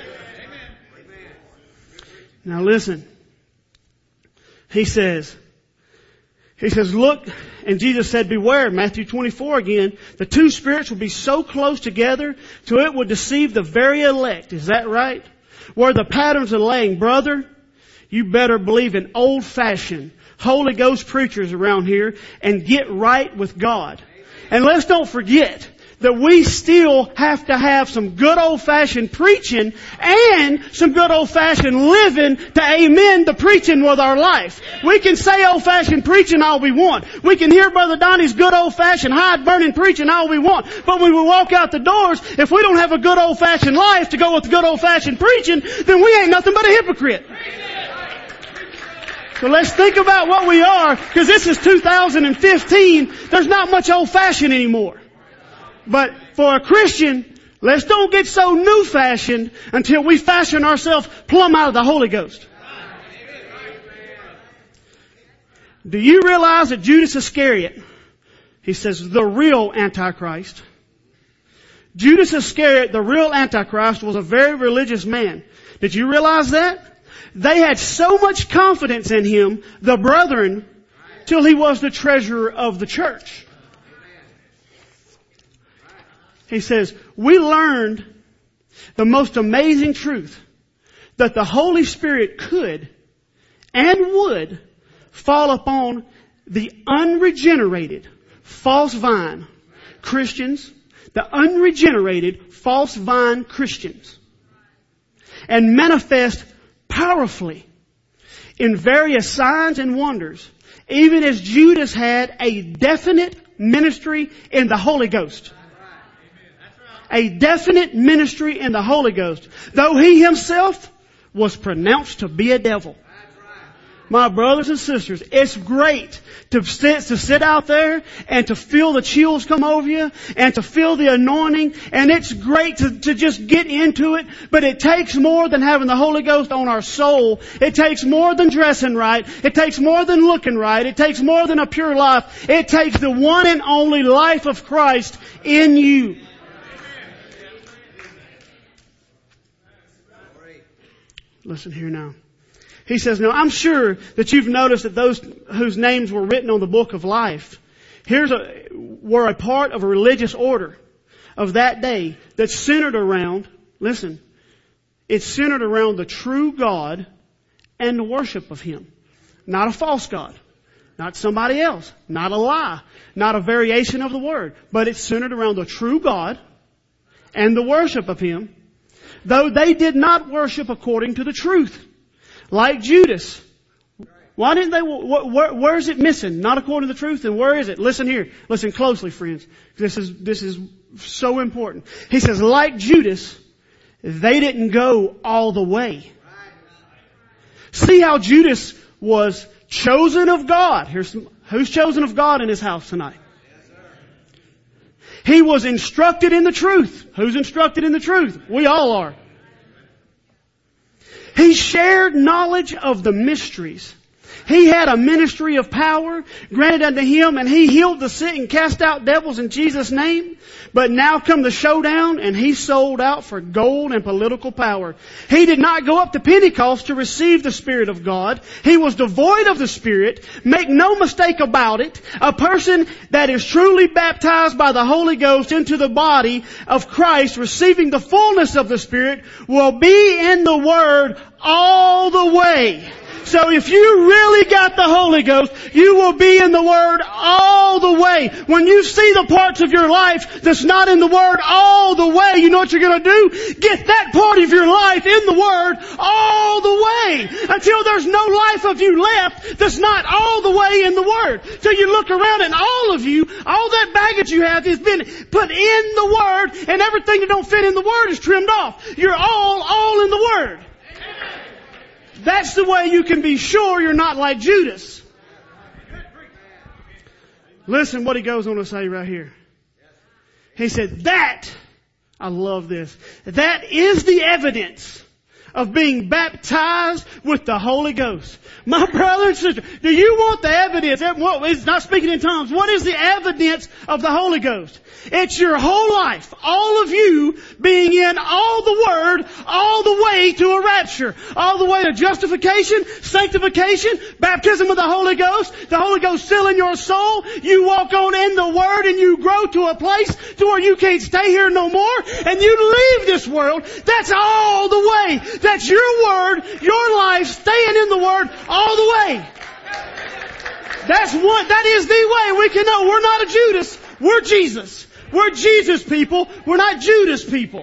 Now listen. He says, He says, look, and Jesus said, beware, Matthew twenty-four again, the two spirits will be so close together till it will deceive the very elect. Is that right? Where the patterns are laying, brother, you better believe in old-fashioned Holy Ghost preachers around here and get right with God. And let's don't forget that we still have to have some good old-fashioned preaching and some good old-fashioned living to amen the preaching with our life. We can say old-fashioned preaching all we want. We can hear Brother Donnie's good old-fashioned hide-burning preaching all we want. But when we walk out the doors, if we don't have a good old-fashioned life to go with the good old-fashioned preaching, then we ain't nothing but a hypocrite. So let's think about what we are, because this is two thousand fifteen. There's not much old-fashioned anymore. But for a Christian, let's don't get so new-fashioned until we fashion ourselves plumb out of the Holy Ghost. Do you realize that Judas Iscariot, he says, the real Antichrist. Judas Iscariot, the real Antichrist, was a very religious man. Did you realize that? They had so much confidence in him, the brethren, till he was the treasurer of the church. He says, we learned the most amazing truth that the Holy Spirit could and would fall upon the unregenerated false vine Christians, the unregenerated false vine Christians, and manifest powerfully in various signs and wonders, even as Judas had a definite ministry in the Holy Ghost. A definite ministry in the Holy Ghost. Though he himself was pronounced to be a devil. My brothers and sisters, it's great to sit, to sit out there and to feel the chills come over you and to feel the anointing, and it's great to, to just get into it, but it takes more than having the Holy Ghost on our soul. It takes more than dressing right. It takes more than looking right. It takes more than a pure life. It takes the one and only life of Christ in you. Listen here now. He says, now I'm sure that you've noticed that those whose names were written on the book of life, here's a, were a part of a religious order of that day that's centered around, listen, it's centered around the true God and the worship of Him. Not a false God. Not somebody else. Not a lie. Not a variation of the Word. But it's centered around the true God and the worship of Him. Though they did not worship according to the truth. Like Judas. Why didn't they, where, where is it missing? Not according to the truth, and where is it? Listen here. Listen closely, friends. This is, this is so important. He says, like Judas, they didn't go all the way. See how Judas was chosen of God. Here's some, who's chosen of God in His house tonight? He was instructed in the truth. Who's instructed in the truth? We all are. He shared knowledge of the mysteries. He had a ministry of power granted unto him, and he healed the sick and cast out devils in Jesus' name. But now come the showdown, and he sold out for gold and political power. He did not go up to Pentecost to receive the Spirit of God. He was devoid of the Spirit. Make no mistake about it. A person that is truly baptized by the Holy Ghost into the body of Christ, receiving the fullness of the Spirit, will be in the Word all the way. So if you really got the Holy Ghost, you will be in the Word all the way. When you see the parts of your life that's not in the Word all the way, you know what you're going to do? Get that part of your life in the Word all the way. Until there's no life of you left that's not all the way in the Word. So you look around and all of you, all that baggage you have has been put in the Word, and everything that don't fit in the Word is trimmed off. You're all, all in the Word. That's the way you can be sure you're not like Judas. Listen what he goes on to say right here. He said, that, I love this, that is the evidence of being baptized with the Holy Ghost. My brother and sister, do you want the evidence? It's not speaking in tongues. What is the evidence of the Holy Ghost? It's your whole life. All of you being in all the Word, all the way to a rapture. All the way to justification, sanctification, baptism of the Holy Ghost, the Holy Ghost still in your soul. You walk on in the Word and you grow to a place to where you can't stay here no more and you leave this world. That's all the way. That's your Word, your life, staying in the Word all the way. That's what, that is the way we can know we're not a Judas. We're Jesus. We're Jesus people. We're not Judas people.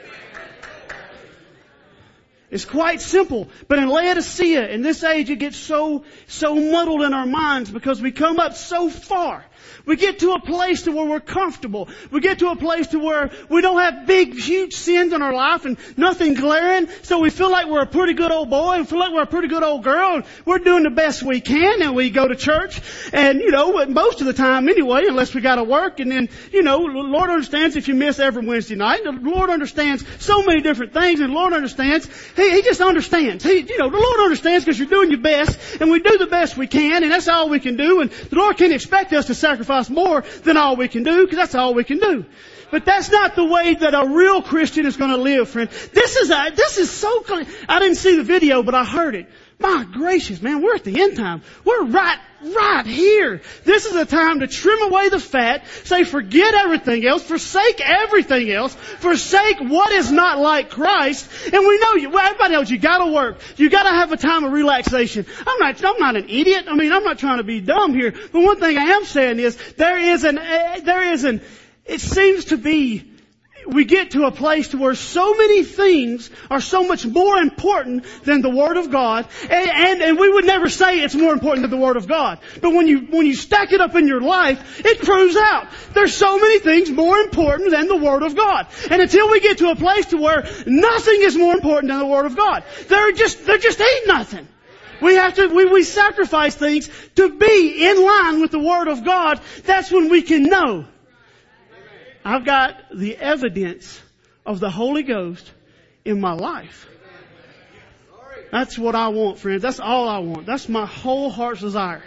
It's quite simple. But in Laodicea, in this age, it gets so, so muddled in our minds because we come up so far. We get to a place to where we're comfortable. We get to a place to where we don't have big, huge sins in our life and nothing glaring. So we feel like we're a pretty good old boy and feel like we're a pretty good old girl. And we're doing the best we can and we go to church. And, you know, most of the time anyway, unless we got to work. And then, you know, the Lord understands if you miss every Wednesday night. The Lord understands so many different things. And the Lord understands. He, he just understands. He, you know, the Lord understands because you're doing your best. And we do the best we can. And that's all we can do. And the Lord can't expect us to sacrifice more than all we can do, because that's all we can do. But that's not the way that a real Christian is going to live, friend. This is a, this is so, I didn't see the video, but I heard it. My gracious, man, we're at the end time. We're right, right here. This is a time to trim away the fat, say forget everything else, forsake everything else, forsake what is not like Christ. And we know you, well, everybody knows you gotta work. You gotta have a time of relaxation. I'm not, I'm not an idiot. I mean, I'm not trying to be dumb here. But one thing I am saying is, there is an, uh, there is an, it seems to be, we get to a place to where so many things are so much more important than the Word of God. And, and, and we would never say it's more important than the Word of God. But when you, when you stack it up in your life, it proves out. There's so many things more important than the Word of God. And until we get to a place to where nothing is more important than the Word of God, there just, there just ain't nothing. We have to, we, we sacrifice things to be in line with the Word of God. That's when we can know. I've got the evidence of the Holy Ghost in my life. That's what I want, friends. That's all I want. That's my whole heart's desire.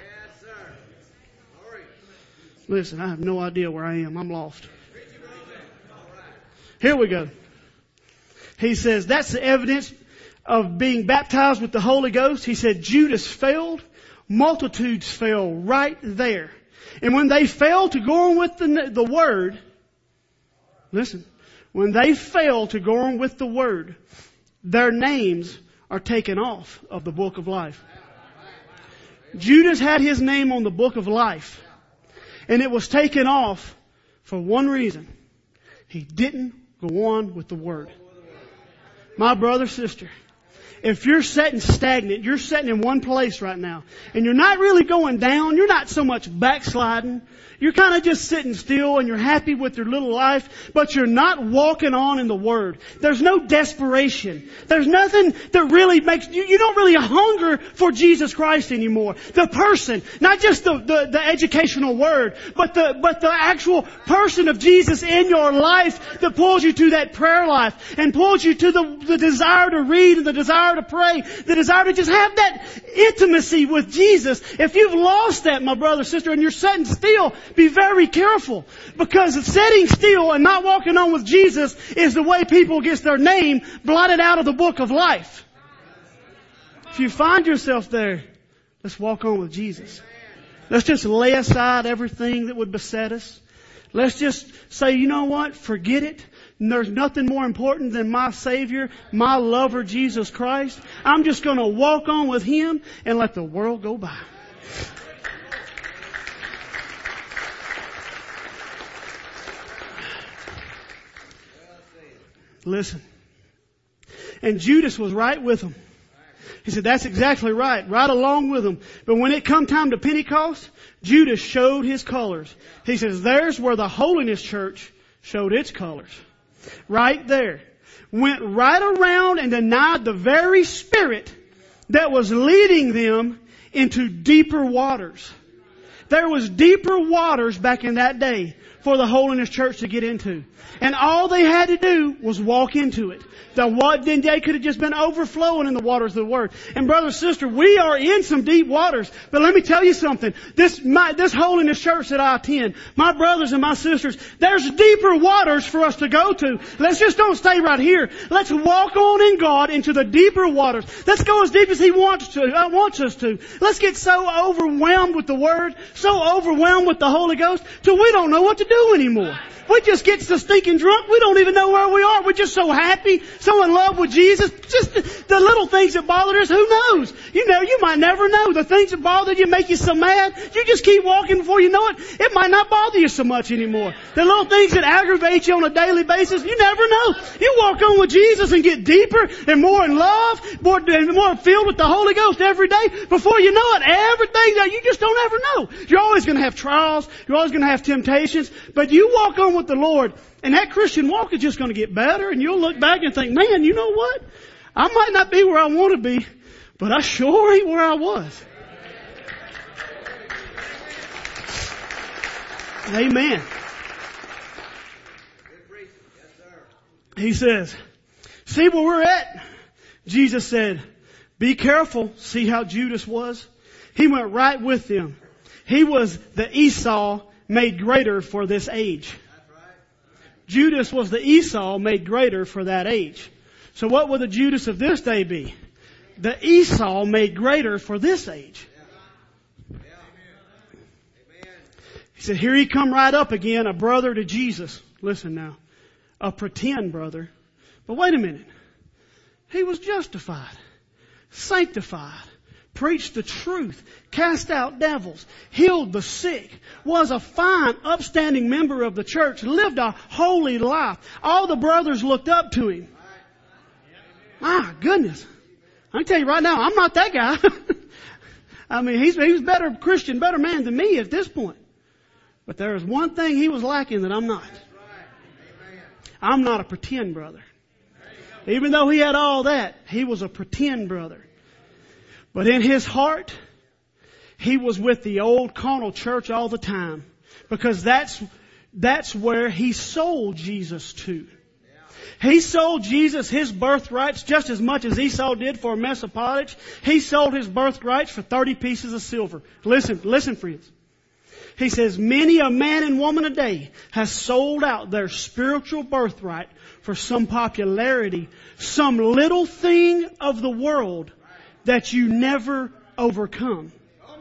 Listen, I have no idea where I am. I'm lost. Here we go. He says that's the evidence of being baptized with the Holy Ghost. He said Judas failed. Multitudes fell right there. And when they failed to go on with the, the Word, listen, when they fail to go on with the Word, their names are taken off of the book of life. Judas had his name on the book of life, and it was taken off for one reason. He didn't go on with the Word. My brother, sister, if you're sitting stagnant, you're sitting in one place right now, and you're not really going down, you're not so much backsliding, you're kind of just sitting still and you're happy with your little life, but you're not walking on in the Word. There's no desperation. There's nothing that really makes you, you don't really hunger for Jesus Christ anymore. The person, not just the, the, the educational word, but the, but the actual person of Jesus in your life that pulls you to that prayer life and pulls you to the, the desire to read and the desire to pray, the desire to just have that intimacy with Jesus. If you've lost that, my brother, sister, and you're sitting still, be very careful, because sitting still and not walking on with Jesus is the way people get their name blotted out of the book of life. If you find yourself there, let's walk on with Jesus. Let's just lay aside everything that would beset us. Let's just say, you know what? Forget it. There's nothing more important than my Savior, my lover, Jesus Christ. I'm just going to walk on with Him and let the world go by. Listen. And Judas was right with them. He said, that's exactly right. Right along with them. But when it come time to Pentecost, Judas showed his colors. He says, there's where the Holiness Church showed its colors. Right there. Went right around and denied the very Spirit that was leading them into deeper waters. There was deeper waters back in that day for the Holiness Church to get into. And all they had to do was walk into it. The what then they could have just been overflowing in the waters of the Word. And brother, sister, we are in some deep waters. But let me tell you something. This my, this Holiness Church that I attend, my brothers and my sisters, there's deeper waters for us to go to. Let's just don't stay right here. Let's walk on in God into the deeper waters. Let's go as deep as He wants to, uh, wants us to. Let's get so overwhelmed with the Word, so overwhelmed with the Holy Ghost, till we don't know what to do anymore. We just get so stinking drunk, we don't even know where we are. We're just so happy, so in love with Jesus. Just the, the little things that bother us, who knows? You know, you might never know. The things that bother you make you so mad, you just keep walking before you know it. It might not bother you so much anymore. The little things that aggravate you on a daily basis, you never know. You walk on with Jesus and get deeper and more in love, more, and more filled with the Holy Ghost every day. Before you know it, everything that you just don't ever know. You're always going to have trials. You're always going to have temptations. But you walk on with the Lord, and that Christian walk is just going to get better, and you'll look back and think, man, you know what? I might not be where I want to be, but I sure ain't where I was. Amen. He says, see where we're at? Jesus said, be careful. See how Judas was? He went right with them. He was the Esau made greater for this age. Judas was the Esau made greater for that age. So what will the Judas of this day be? The Esau made greater for this age. He said, here he come right up again, a brother to Jesus. Listen now. A pretend brother. But wait a minute. He was justified, sanctified, preached the truth, cast out devils, healed the sick, was a fine, upstanding member of the church, lived a holy life. All the brothers looked up to him. My goodness. I can tell you right now, I'm not that guy. I mean, he's, he was better Christian, better man than me at this point. But there is one thing he was lacking that I'm not. I'm not a pretend brother. Even though he had all that, he was a pretend brother. But in his heart, he was with the old carnal church all the time. Because that's, that's where he sold Jesus to. He sold Jesus his birthrights just as much as Esau did for a mess of pottage. He sold his birthrights for thirty pieces of silver. Listen, listen friends. He says, many a man and woman a day has sold out their spiritual birthright for some popularity, some little thing of the world that you never overcome.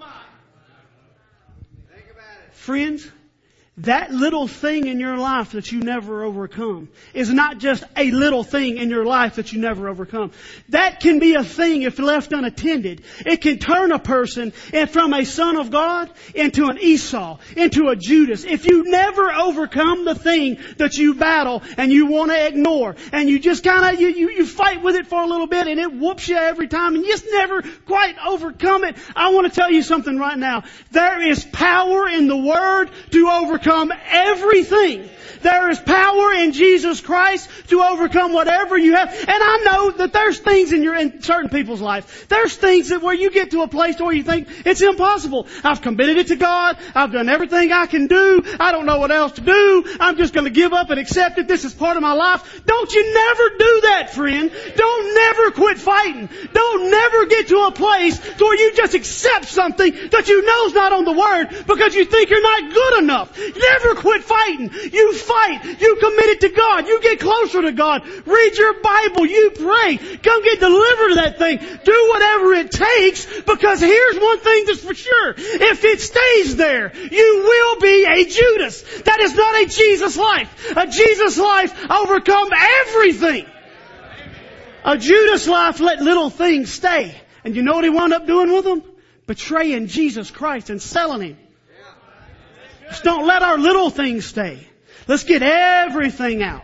Friends, that little thing in your life that you never overcome is not just a little thing in your life that you never overcome. That can be a thing if left unattended. It can turn a person from a son of God into an Esau, into a Judas. If you never overcome the thing that you battle and you want to ignore, and you just kind of, you, you, you fight with it for a little bit and it whoops you every time and you just never quite overcome it, I want to tell you something right now. There is power in the Word to overcome everything. There is power in Jesus Christ to overcome whatever you have. And I know that there's things in your, in certain people's life. There's things that where you get to a place where you think it's impossible. I've committed it to God. I've done everything I can do. I don't know what else to do. I'm just going to give up and accept it. This is part of my life. Don't you never do that, friend. Don't never quit fighting. Don't never get to a place to where you just accept something that you know is not on the Word because you think you're not good enough. Never quit fighting. You fight. You commit it to God. You get closer to God. Read your Bible. You pray. Come get delivered of that thing. Do whatever it takes, because here's one thing that's for sure. If it stays there, you will be a Judas. That is not a Jesus life. A Jesus life overcome everything. A Judas life let little things stay. And you know what he wound up doing with them? Betraying Jesus Christ and selling Him. Just don't let our little things stay. Let's get everything out.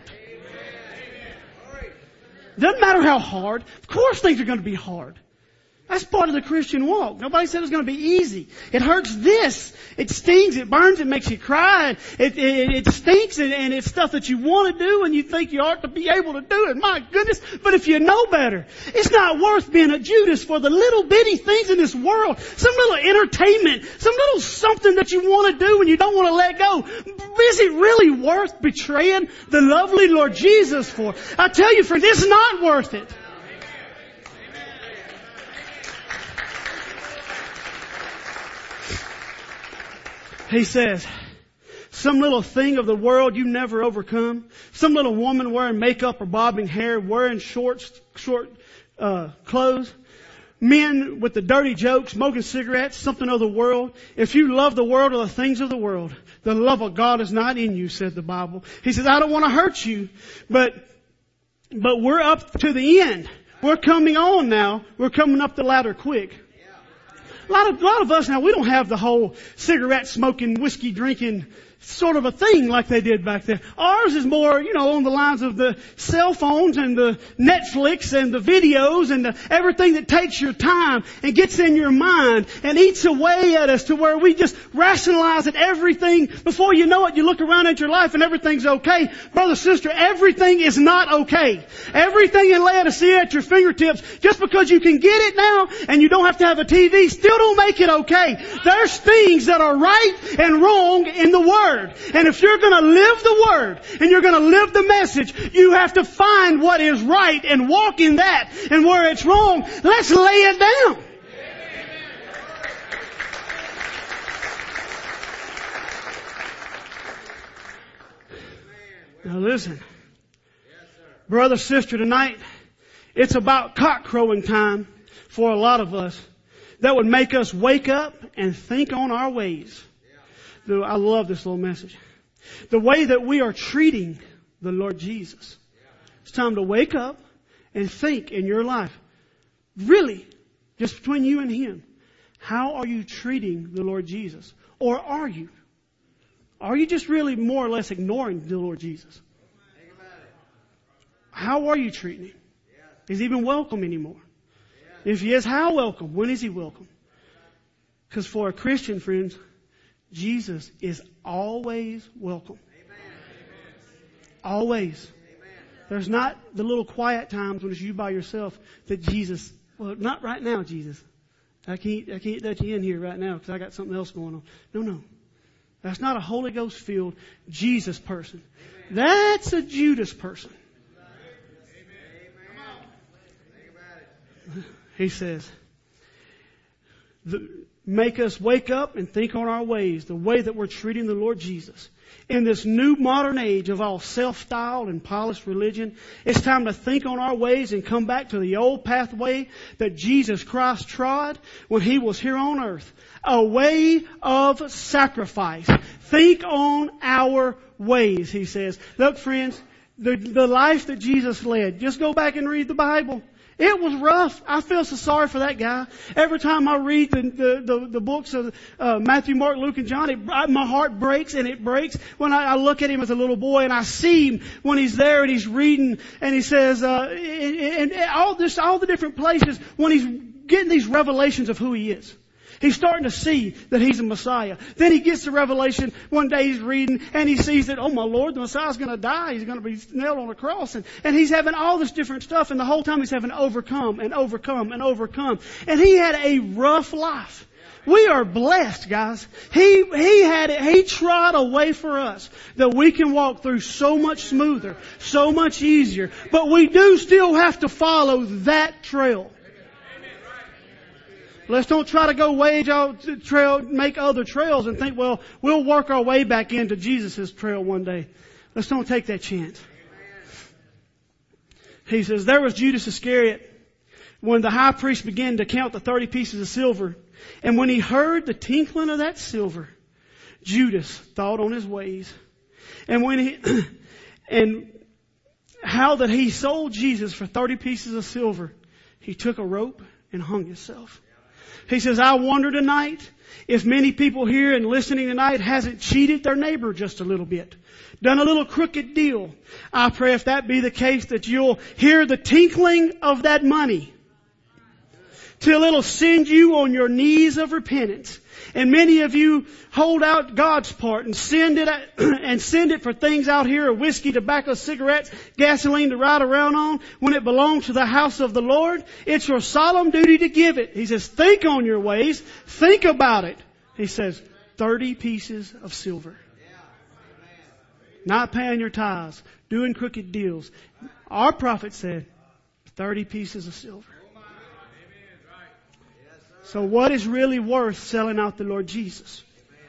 Doesn't matter how hard. Of course things are going to be hard. That's part of the Christian walk. Nobody said it's going to be easy. It hurts this. It stings. It burns. It makes you cry. It, it, it stinks, and, and it's stuff that you want to do and you think you ought to be able to do it. My goodness. But if you know better, it's not worth being a Judas for the little bitty things in this world. Some little entertainment. Some little something that you want to do and you don't want to let go. Is it really worth betraying the lovely Lord Jesus for? I tell you, friends, it's not worth it. He says, some little thing of the world you never overcome. Some little woman wearing makeup or bobbing hair, wearing short, short uh, clothes. Men with the dirty jokes, smoking cigarettes, something of the world. If you love the world or the things of the world, the love of God is not in you, said the Bible. He says, I don't want to hurt you, but but we're up to the end. We're coming on now. We're coming up the ladder quick. A lot of, a lot of us now, we don't have the whole cigarette smoking, whiskey drinking sort of a thing like they did back then. Ours is more, you know, on the lines of the cell phones and the Netflix and the videos and the, everything that takes your time and gets in your mind and eats away at us to where we just rationalize that everything, before you know it, you look around at your life and everything's okay. Brother, sister, everything is not okay. Everything in Laodicea at your fingertips, just because you can get it now and you don't have to have a T V, still don't make it okay. There's things that are right and wrong in the Word. And if you're going to live the Word and you're going to live the message, you have to find what is right and walk in that. And where it's wrong, let's lay it down. Now listen, brother, sister, tonight, it's about cock crowing time for a lot of us that would make us wake up and think on our ways. I love this little message. The way that we are treating the Lord Jesus. It's time to wake up and think in your life. Really, just between you and Him. How are you treating the Lord Jesus? Or are you? Are you just really more or less ignoring the Lord Jesus? How are you treating Him? Is He even welcome anymore? If He is, how welcome? When is He welcome? Because for a Christian, friends, Jesus is always welcome. Always. There's not the little quiet times when it's you by yourself that Jesus, well, not right now, Jesus. I can't, I can't let you in here right now because I got something else going on. No, no. That's not a Holy Ghost filled Jesus person. That's a Judas person. He says, the, make us wake up and think on our ways, the way that we're treating the Lord Jesus. In this new modern age of all self-styled and polished religion, it's time to think on our ways and come back to the old pathway that Jesus Christ trod when He was here on earth. A way of sacrifice. Think on our ways, He says. Look, friends, the, the life that Jesus led, just go back and read the Bible. It was rough. I feel so sorry for that guy. Every time I read the the, the, the books of uh, Matthew, Mark, Luke, and John, it, my heart breaks and it breaks when I, I look at him as a little boy and I see him when he's there and he's reading and he says, uh, and, and all this, all the different places when he's getting these revelations of who he is. He's starting to see that He's a Messiah. Then he gets the revelation. One day he's reading and he sees that, oh my Lord, the Messiah's going to die. He's going to be nailed on a cross. And, and he's having all this different stuff. And the whole time he's having to overcome and overcome and overcome. And he had a rough life. We are blessed, guys. He, he had it, He trod a way for us that we can walk through so much smoother, so much easier. But we do still have to follow that trail. Let's don't try to go wage out trail, make other trails and think, well, we'll work our way back into Jesus' trail one day. Let's don't take that chance. He says, there was Judas Iscariot when the high priest began to count the thirty pieces of silver. And when he heard the tinkling of that silver, Judas thought on his ways. And when he, and how that he sold Jesus for thirty pieces of silver, he took a rope and hung himself. He says, I wonder tonight if many people here and listening tonight hasn't cheated their neighbor just a little bit. Done a little crooked deal. I pray if that be the case that you'll hear the tinkling of that money till it'll send you on your knees of repentance. And many of you hold out God's part and send it and send it for things out here, whiskey, tobacco, cigarettes, gasoline to ride around on. When it belongs to the house of the Lord, it's your solemn duty to give it. He says, think on your ways. Think about it. He says, thirty pieces of silver. Not paying your tithes, doing crooked deals. Our prophet said, thirty pieces of silver. So what is really worth selling out the Lord Jesus?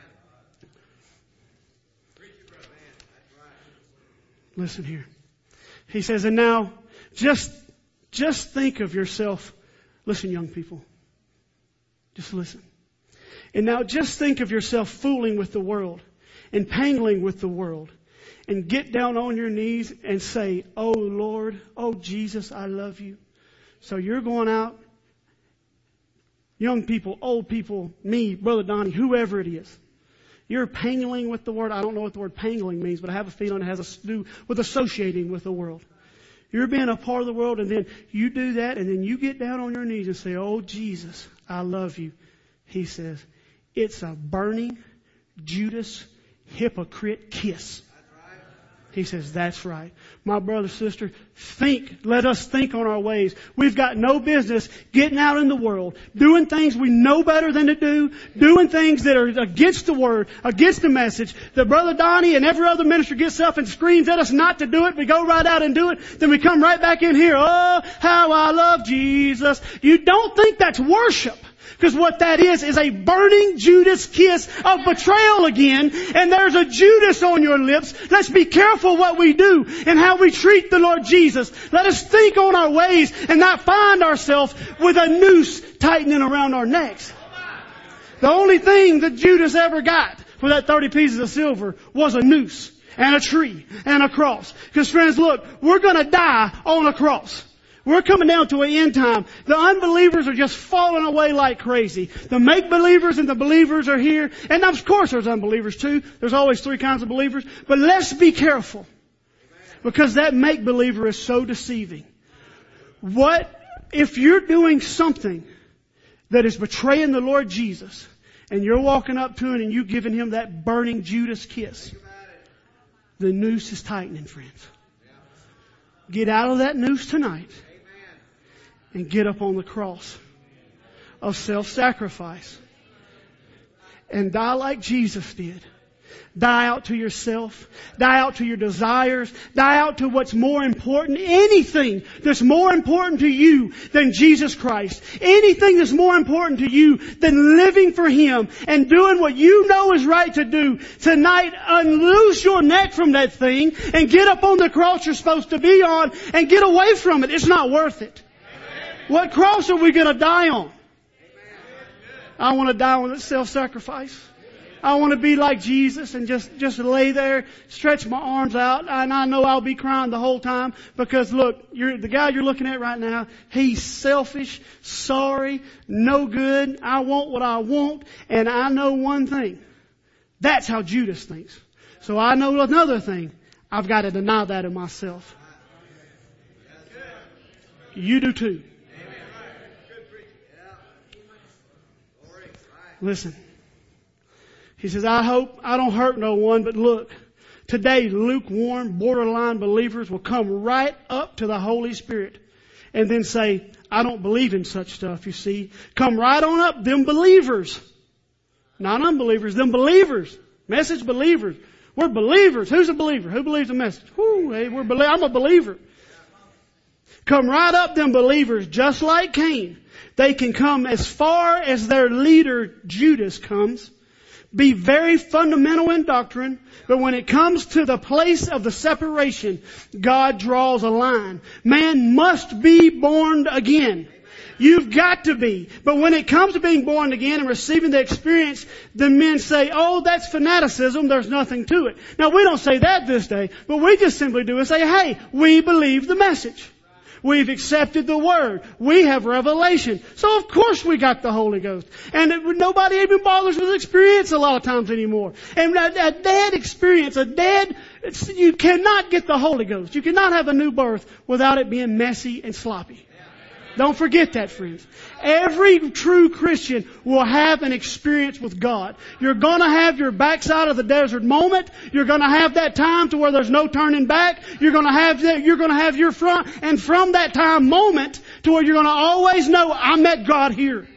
Listen here. He says, and now just, just think of yourself. Listen, young people. Just listen. And now just think of yourself fooling with the world and pangling with the world. And get down on your knees and say, oh Lord, oh Jesus, I love you. So you're going out. Young people, old people, me, Brother Donnie, whoever it is. You're pangling with the word. I don't know what the word pangling means, but I have a feeling it has to do with associating with the world. You're being a part of the world, and then you do that, and then you get down on your knees and say, oh, Jesus, I love you. He says, it's a burning Judas hypocrite kiss. He says, that's right. My brother, sister, think, let us think on our ways. We've got no business getting out in the world, doing things we know better than to do, doing things that are against the word, against the message. That Brother Donnie and every other minister gets up and screams at us not to do it. We go right out and do it. Then we come right back in here. Oh, how I love Jesus. You don't think that's worship. Because what that is, is a burning Judas kiss of betrayal again. And there's a Judas on your lips. Let's be careful what we do and how we treat the Lord Jesus. Let us think on our ways and not find ourselves with a noose tightening around our necks. The only thing that Judas ever got for that thirty pieces of silver was a noose and a tree and a cross. Because friends, look, we're going to die on a cross. We're coming down to an end time. The unbelievers are just falling away like crazy. The make-believers and the believers are here. And of course there's unbelievers too. There's always three kinds of believers. But let's be careful. Because that make-believer is so deceiving. What if you're doing something that is betraying the Lord Jesus, and you're walking up to him and you giving him that burning Judas kiss? The noose is tightening, friends. Get out of that noose tonight and get up on the cross of self-sacrifice and die like Jesus did. Die out to yourself. Die out to your desires. Die out to what's more important. Anything that's more important to you than Jesus Christ. Anything that's more important to you than living for Him and doing what you know is right to do. Tonight, unloose your neck from that thing and get up on the cross you're supposed to be on and get away from it. It's not worth it. What cross are we going to die on? I want to die on that self-sacrifice. I want to be like Jesus and just, just lay there, stretch my arms out, and I know I'll be crying the whole time because look, you're, the guy you're looking at right now, he's selfish, sorry, no good, I want what I want, and I know one thing. That's how Judas thinks. So I know another thing. I've got to deny that in myself. You do too. Listen. He says, I hope I don't hurt no one, but look, today lukewarm, borderline believers will come right up to the Holy Spirit and then say, I don't believe in such stuff, you see. Come right on up, them believers. Not unbelievers, them believers. Message believers. We're believers. Who's a believer? Who believes the message? Whoo, hey, we're be- I'm a believer. Come right up, them believers, just like Cain. They can come as far as their leader, Judas, comes. Be very fundamental in doctrine, but when it comes to the place of the separation, God draws a line. Man must be born again. You've got to be. But when it comes to being born again and receiving the experience, the men say, oh, that's fanaticism, there's nothing to it. Now, we don't say that this day, but we just simply do and say, hey, we believe the message. We've accepted the Word. We have revelation. So of course we got the Holy Ghost. And it, nobody even bothers with experience a lot of times anymore. And a, a dead experience, a dead, you cannot get the Holy Ghost. You cannot have a new birth without it being messy and sloppy. Don't forget that, friends. Every true Christian will have an experience with God. You're going to have your backside of the desert moment. You're going to have that time to where there's no turning back. You're going to have that, you're going to have your front, and from that time moment to where you're going to always know, I met God here.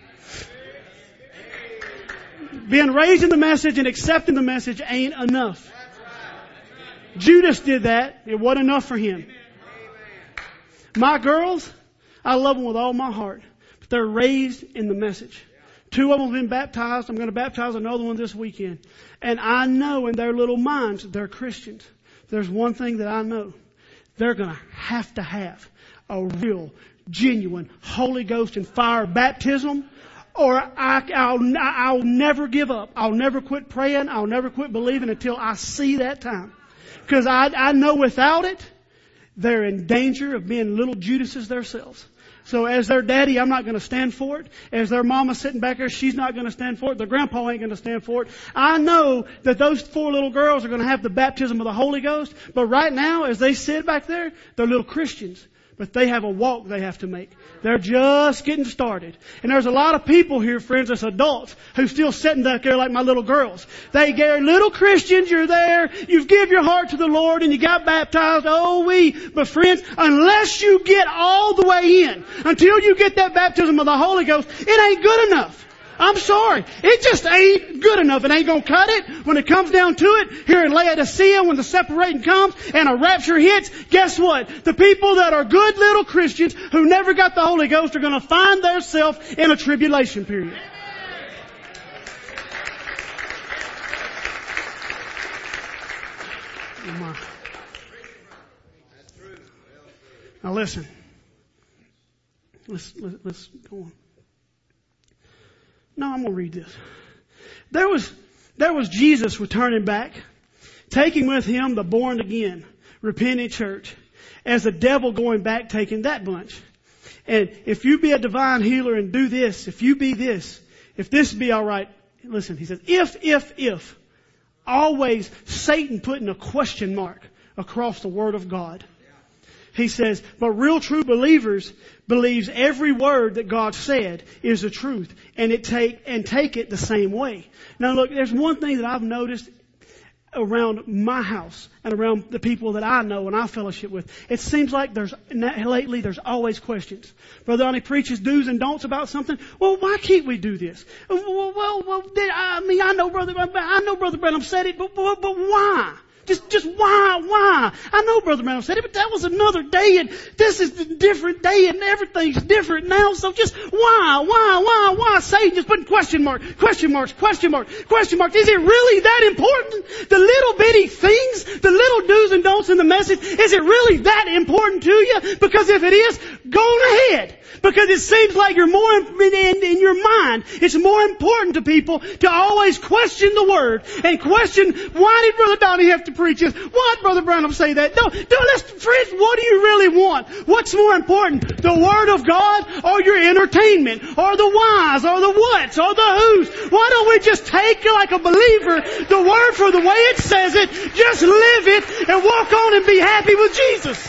Being raised in the message and accepting the message ain't enough. Judas did that. It wasn't enough for him. My girls, I love them with all my heart. But they're raised in the message. Two of them have been baptized. I'm going to baptize another one this weekend. And I know in their little minds they're Christians. There's one thing that I know. They're going to have to have a real, genuine Holy Ghost and fire baptism, or I, I'll, I'll never give up. I'll never quit praying. I'll never quit believing until I see that time. Because I, I know without it, they're in danger of being little Judases themselves. So as their daddy, I'm not going to stand for it. As their mama sitting back there, she's not going to stand for it. Their grandpa ain't going to stand for it. I know that those four little girls are going to have the baptism of the Holy Ghost. But right now, as they sit back there, they're little Christians. But they have a walk they have to make. They're just getting started. And there's a lot of people here, friends, that's adults, who still sitting back there like my little girls. They get little Christians, you're there, you've give your heart to the Lord and you got baptized, oh we. But friends, unless you get all the way in, until you get that baptism of the Holy Ghost, it ain't good enough. I'm sorry. It just ain't good enough. It ain't going to cut it. When it comes down to it, here in Laodicea, when the separating comes and a rapture hits, guess what? The people that are good little Christians who never got the Holy Ghost are going to find themselves in a tribulation period. Now listen. Let's, let's, let's go on. No, I'm going to read this. There was, there was Jesus returning back, taking with him the born again, repentant church, as the devil going back taking that bunch. And if you be a divine healer and do this, if you be this, if this be all right, listen, he says, if, if, if, always Satan putting a question mark across the Word of God. He says, but real true believers believes every word that God said is the truth, and it take and take it the same way. Now look, there's one thing that I've noticed around my house and around the people that I know and I fellowship with. It seems like there's lately there's always questions. Brother Donnie preaches do's and don'ts about something. Well, why can't we do this? Well, well, well I mean, I know Brother, I know Brother Branham said it, but but, but why? Just, just why, why? I know Brother Branham said it, but that was another day, and this is a different day, and everything's different now. So just why, why, why, why? Satan just putting question mark, question marks, question mark, question marks. Is it really that important? The little bitty things, the little do's and don'ts in the message, is it really that important to you? Because if it is, go on ahead. Because it seems like you're more in, in, in your mind. It's more important to people to always question the Word and question, why did Brother Donnie have to preach this? Why did Brother Branham say that? No, no, let's, friends, what do you really want? What's more important? The Word of God or your entertainment? Or the whys? Or the whats? Or the whos? Why don't we just take, like a believer, the Word for the way it says it, just live it, and walk on and be happy with Jesus?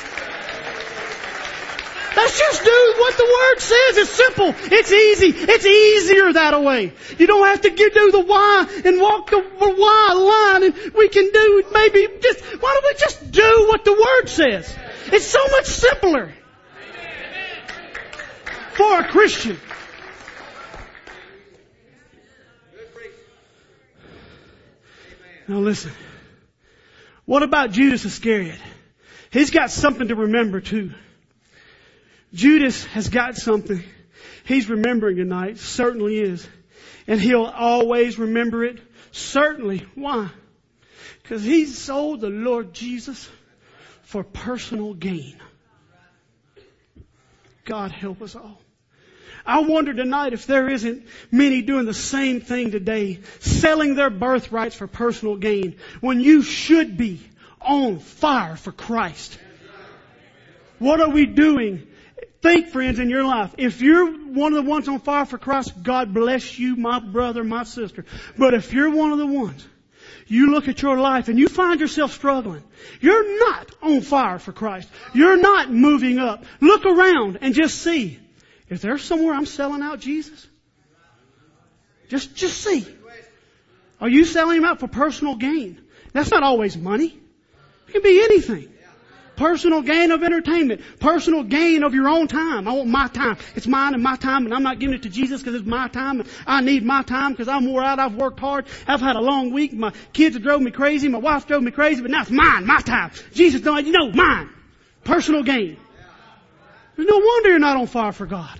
Let's just do what the Word says. It's simple. It's easy. It's easier that way. You don't have to get, do the why and walk the why line, and we can do maybe just, why don't we just do what the Word says? It's so much simpler for a Christian. Now listen. What about Judas Iscariot? He's got something to remember too. Judas has got something he's remembering tonight. Certainly is. And he'll always remember it. Certainly. Why? Because he sold the Lord Jesus for personal gain. God help us all. I wonder tonight if there isn't many doing the same thing today, selling their birthrights for personal gain, when you should be on fire for Christ. What are we doing? Think, friends, in your life. If you're one of the ones on fire for Christ, God bless you, my brother, my sister. But if you're one of the ones, you look at your life and you find yourself struggling. You're not on fire for Christ. You're not moving up. Look around and just see. If there's somewhere I'm selling out Jesus, just, just see. Are you selling Him out for personal gain? That's not always money. It can be anything. Personal gain of entertainment. Personal gain of your own time. I want my time. It's mine and my time, and I'm not giving it to Jesus because it's my time. And I need my time because I'm wore out. I've worked hard. I've had a long week. My kids have drove me crazy. My wife drove me crazy. But now it's mine. My time. Jesus don't, you know, mine. Personal gain. There's no wonder you're not on fire for God.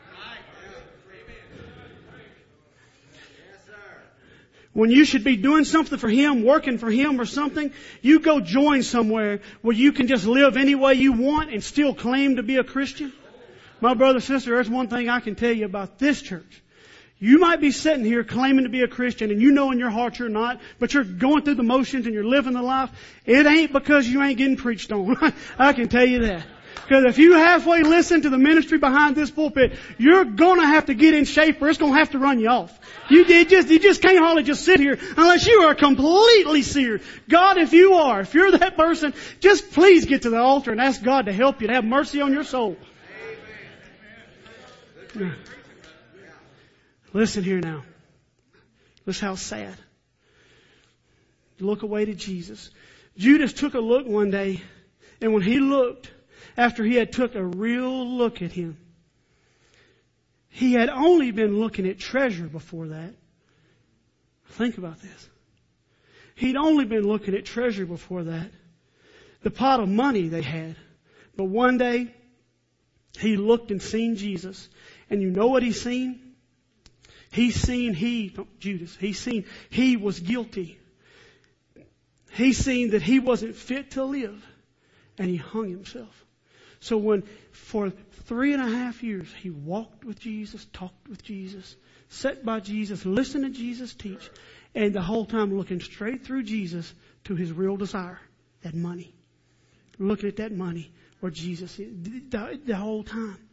When you should be doing something for Him, working for Him or something, you go join somewhere where you can just live any way you want and still claim to be a Christian. My brother, sister, there's one thing I can tell you about this church. You might be sitting here claiming to be a Christian and you know in your heart you're not, but you're going through the motions and you're living the life. It ain't because you ain't getting preached on. I can tell you that. Because if you halfway listen to the ministry behind this pulpit, you're going to have to get in shape or it's going to have to run you off. You, you, just, you just can't hardly just sit here unless you are completely seared. God, if you are, if you're that person, just please get to the altar and ask God to help you, to have mercy on your soul. Now, listen here now. Listen how sad. Look away to Jesus. Judas took a look one day, and when he looked, after he had took a real look at him, he had only been looking at treasure before that. Think about this. He'd only been looking at treasure before that. The pot of money they had. But one day, he looked and seen Jesus. And you know what he seen? He seen he, Judas, he seen he was guilty. He seen that he wasn't fit to live. And he hung himself. So when, for three and a half years, he walked with Jesus, talked with Jesus, sat by Jesus, listened to Jesus teach, and the whole time looking straight through Jesus to his real desire, that money. Looking at that money where Jesus is, the, the whole time.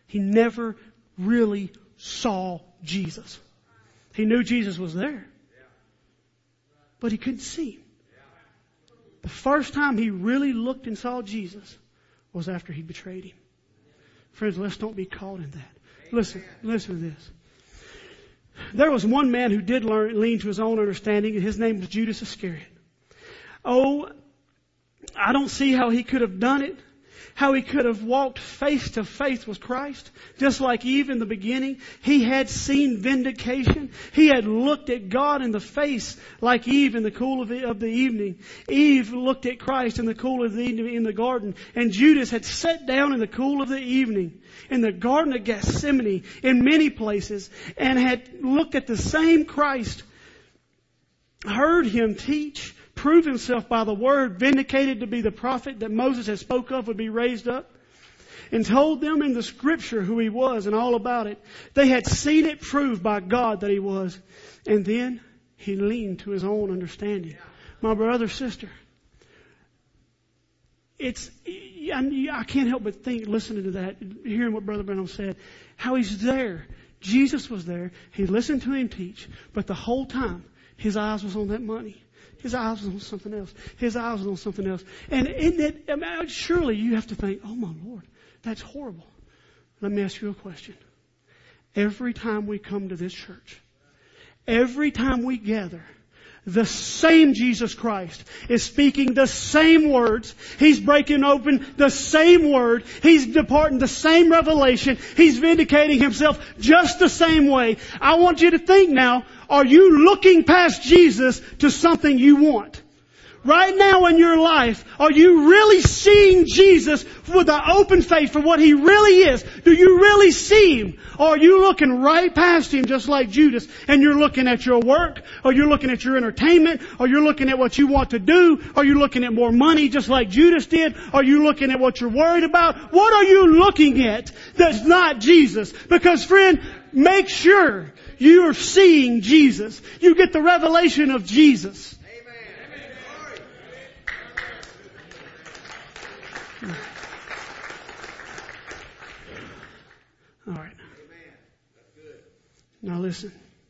He never really saw Jesus. He knew Jesus was there, but he couldn't see him. The first time he really looked and saw Jesus was after he betrayed him. Friends, let's don't be caught in that. Listen, listen to this. There was one man who did learn, lean to his own understanding, and his name was Judas Iscariot. Oh, I don't see how he could have done it. How he could have walked face to face with Christ. Just like Eve in the beginning. He had seen vindication. He had looked at God in the face like Eve in the cool of the, of the evening. Eve looked at Christ in the cool of the evening in the garden. And Judas had sat down in the cool of the evening in the Garden of Gethsemane in many places and had looked at the same Christ, heard him teach, proved himself by the word, vindicated to be the prophet that Moses had spoke of would be raised up, and told them in the scripture who he was and all about it. They had seen it proved by God that he was. And then he leaned to his own understanding. My brother, sister, it's, I can't help but think, listening to that, hearing what Brother Branham said, how he's there. Jesus was there. He listened to him teach, but the whole time his eyes was on that money. His eyes was on something else. His eyes was on something else. And in that, I mean, surely you have to think, oh my Lord, that's horrible. Let me ask you a question. Every time we come to this church, every time we gather, the same Jesus Christ is speaking the same words. He's breaking open the same word. He's departing the same revelation. He's vindicating himself just the same way. I want you to think now, are you looking past Jesus to something you want? Right now in your life, are you really seeing Jesus with an open face for what He really is? Do you really see Him? Or are you looking right past Him just like Judas, and you're looking at your work, or you're looking at your entertainment, or you're looking at what you want to do, or you're looking at more money just like Judas did, or you're looking at what you're worried about? What are you looking at that's not Jesus? Because friend, make sure you are seeing Jesus. You get the revelation of Jesus. All right. Now listen.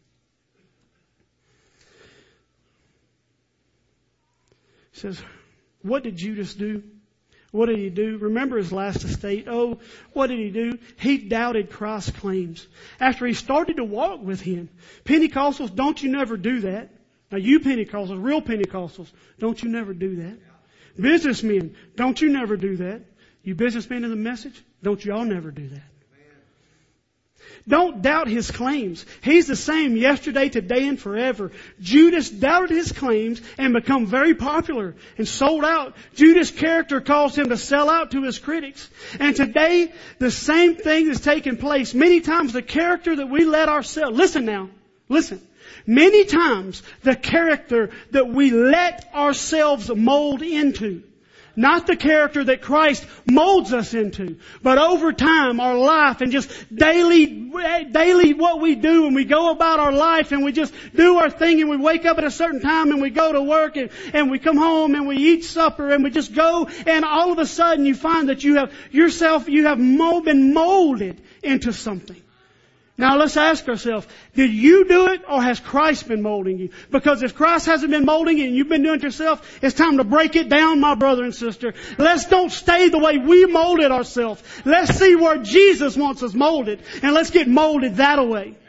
It says, what did Judas do? What did he do? Remember his last estate. Oh, what did he do? He doubted Christ's claims. After he started to walk with Him. Pentecostals, don't you never do that. Now you Pentecostals, real Pentecostals, don't you never do that. Businessmen, don't you never do that. You businessmen in the message, don't you all never do that. Don't doubt His claims. He's the same yesterday, today, and forever. Judas doubted His claims and become very popular and sold out. Judas' character caused him to sell out to his critics. And today, the same thing is taking place. Many times the character that we let ourselves, listen now, listen. Many times the character that we let ourselves mold into, not the character that Christ molds us into, but over time, our life and just daily, daily what we do, and we go about our life and we just do our thing, and we wake up at a certain time and we go to work, and, and we come home and we eat supper and we just go, and all of a sudden you find that you have yourself, you have been molded into something. Now let's ask ourselves, did you do it, or has Christ been molding you? Because if Christ hasn't been molding you and you've been doing it yourself, it's time to break it down, my brother and sister. Let's don't stay the way we molded ourselves. Let's see where Jesus wants us molded, and let's get molded that way. Amen.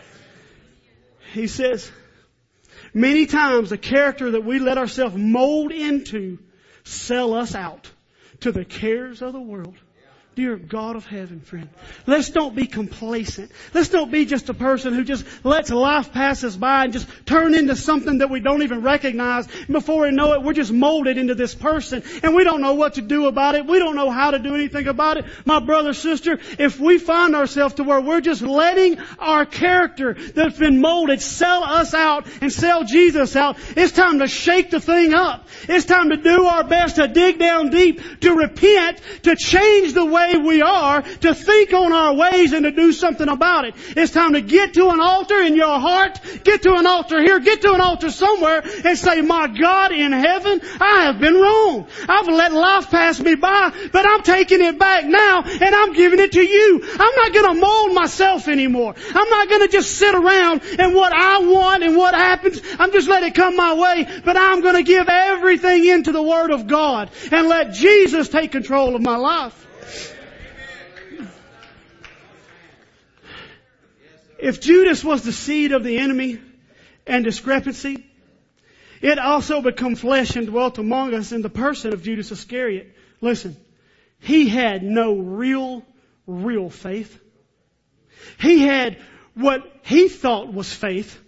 He says, many times the character that we let ourselves mold into sell us out to the cares of the world. Dear God of heaven, friend, let's don't be complacent. Let's don't be just a person who just lets life pass us by and just turn into something that we don't even recognize. And before we know it, we're just molded into this person, and we don't know what to do about it. We don't know how to do anything about it. My brother, sister, if we find ourselves to where we're just letting our character that's been molded sell us out and sell Jesus out, it's time to shake the thing up. It's time to do our best to dig down deep, to repent, to change the way way we are, to think on our ways and to do something about it. It's time to get to an altar in your heart, get to an altar here, get to an altar somewhere and say, my God in heaven, I have been wrong. I've let life pass me by, but I'm taking it back now and I'm giving it to you. I'm not going to mold myself anymore. I'm not going to just sit around and what I want and what happens, I'm just letting it come my way, but I'm going to give everything into the Word of God and let Jesus take control of my life. If Judas was the seed of the enemy and discrepancy, it also become flesh and dwelt among us in the person of Judas Iscariot. Listen, he had no real, real faith. He had what he thought was faith.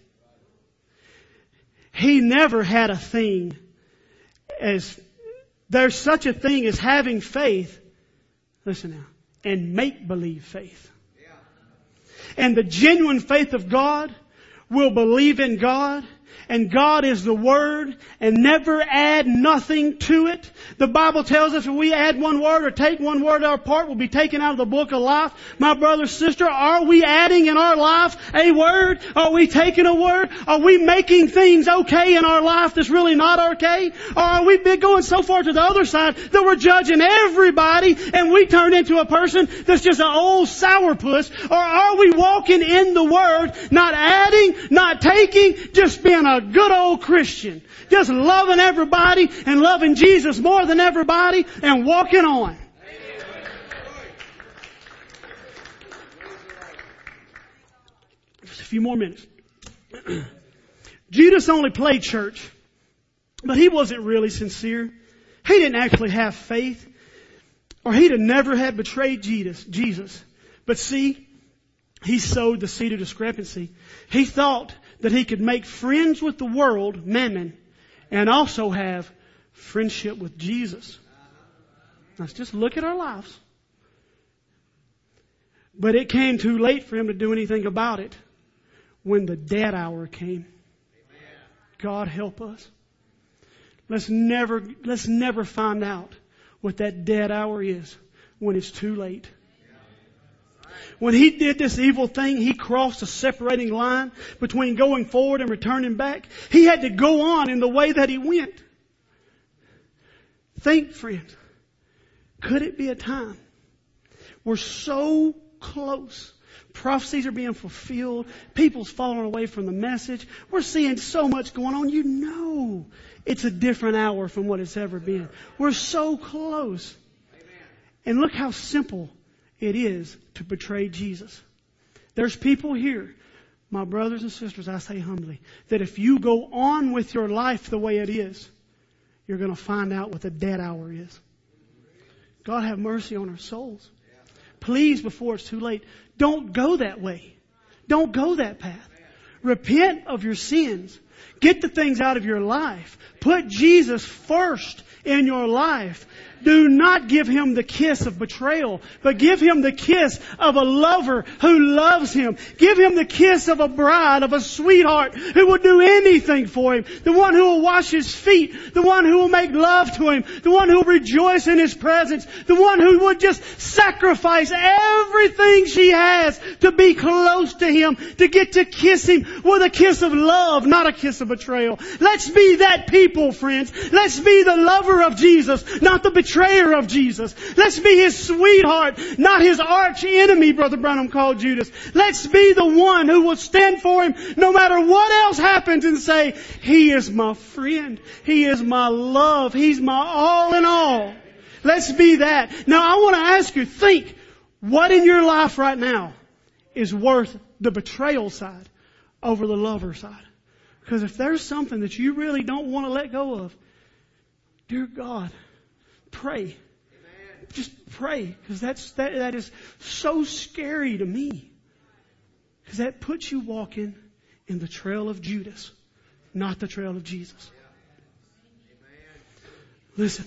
He never had a thing as, there's such a thing as having faith, listen now, and make-believe faith. And the genuine faith of God will believe in God, and God is the Word, and never add nothing to it. The Bible tells us if we add one word or take one word out of part, we'll be taken out of the book of life. My brother, sister, are we adding in our life a word? Are we taking a word? Are we making things okay in our life that's really not okay? Or are we going so far to the other side that we're judging everybody and we turn into a person that's just an old sourpuss? Or are we walking in the Word, not adding, not taking, just being a good old Christian, just loving everybody and loving Jesus more than everybody and walking on? Just a few more minutes. Judas only played church, but he wasn't really sincere. He didn't actually have faith, or he'd have never had betrayed Jesus. Jesus. But see, he sowed the seed of discrepancy. He thought that he could make friends with the world, mammon, and also have friendship with Jesus. Let's just look at our lives. But it came too late for him to do anything about it when the dead hour came. God help us. Let's never, let's never find out what that dead hour is when it's too late. When he did this evil thing, he crossed a separating line between going forward and returning back. He had to go on in the way that he went. Think, friends, could it be a time we're so close? Prophecies are being fulfilled. People's falling away from the message. We're seeing so much going on. You know it's a different hour from what it's ever been. We're so close. And look how simple it is to betray Jesus. There's people here, my brothers and sisters, I say humbly, that if you go on with your life the way it is, you're going to find out what the dead hour is. God have mercy on our souls. Please, before it's too late, don't go that way. Don't go that path. Repent of your sins. Get the things out of your life. Put Jesus first in your life. Do not give Him the kiss of betrayal, but give Him the kiss of a lover who loves Him. Give Him the kiss of a bride, of a sweetheart who will do anything for Him. The one who will wash His feet. The one who will make love to Him. The one who will rejoice in His presence. The one who would just sacrifice everything she has to be close to Him, to get to kiss Him with a kiss of love, not a kiss of betrayal. Let's be that people, friends. Let's be the lover of Jesus, not the betrayer of Jesus. Let's be His sweetheart, not His arch enemy, Brother Branham called Judas. Let's be the one who will stand for Him no matter what else happens and say, He is my friend. He is my love. He's my all in all. Let's be that. Now I want to ask you, think, what in your life right now is worth the betrayal side over the lover side? Because if there's something that you really don't want to let go of, dear God, pray. Amen. Just pray, because that's that that is so scary to me. Because that puts you walking in the trail of Judas, not the trail of Jesus. Listen.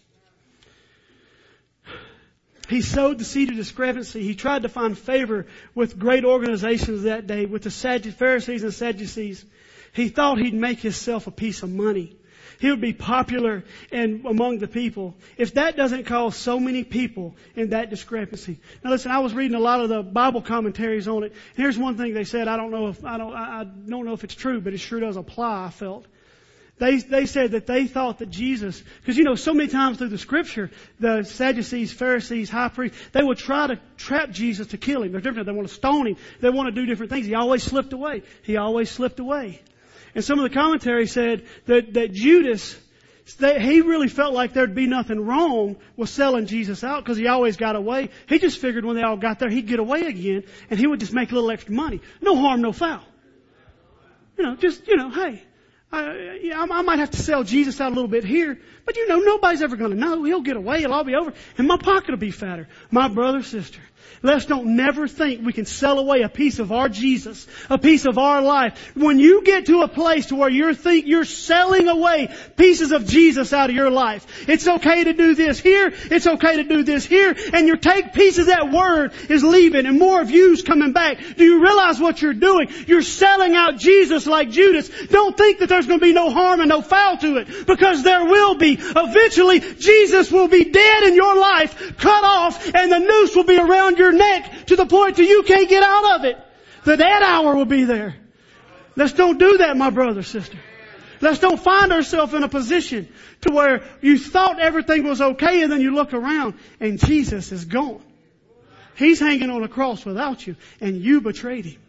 He sowed the seed of discrepancy. He tried to find favor with great organizations that day, with the Pharisees and Sadducees. He thought he'd make himself a piece of money. He would be popular and among the people. If that doesn't cause so many people in that discrepancy. Now listen, I was reading a lot of the Bible commentaries on it. And here's one thing they said. I don't know if, I don't, I don't know if it's true, but it sure does apply, I felt. They, they said that they thought that Jesus, because you know, so many times through the scripture, the Sadducees, Pharisees, high priests, they would try to trap Jesus to kill him. They're different. They want to stone him. They want to do different things. He always slipped away. He always slipped away. And some of the commentary said that, that Judas, that he really felt like there'd be nothing wrong with selling Jesus out because he always got away. He just figured when they all got there, he'd get away again and he would just make a little extra money. No harm, no foul. You know, just, you know, hey, I, yeah, I might have to sell Jesus out a little bit here, but you know, nobody's ever going to know. He'll get away. It'll all be over. And my pocket will be fatter. My brother, sister, let's don't never think we can sell away a piece of our Jesus, a piece of our life. When you get to a place to where you're think you're selling away pieces of Jesus out of your life, it's okay to do this here, it's okay to do this here, and you take pieces that word is leaving and more of you's coming back. Do you realize what you're doing? You're selling out Jesus like Judas. Don't think that there's going to be no harm and no foul to it, because there will be. Eventually, Jesus will be dead in your life, cut off, and the noose will be around your neck to the point that you can't get out of it. The dead hour will be there. Let's don't do that, my brother, sister. Let's don't find ourselves in a position to where you thought everything was okay and then you look around and Jesus is gone. He's hanging on a cross without you and you betrayed him.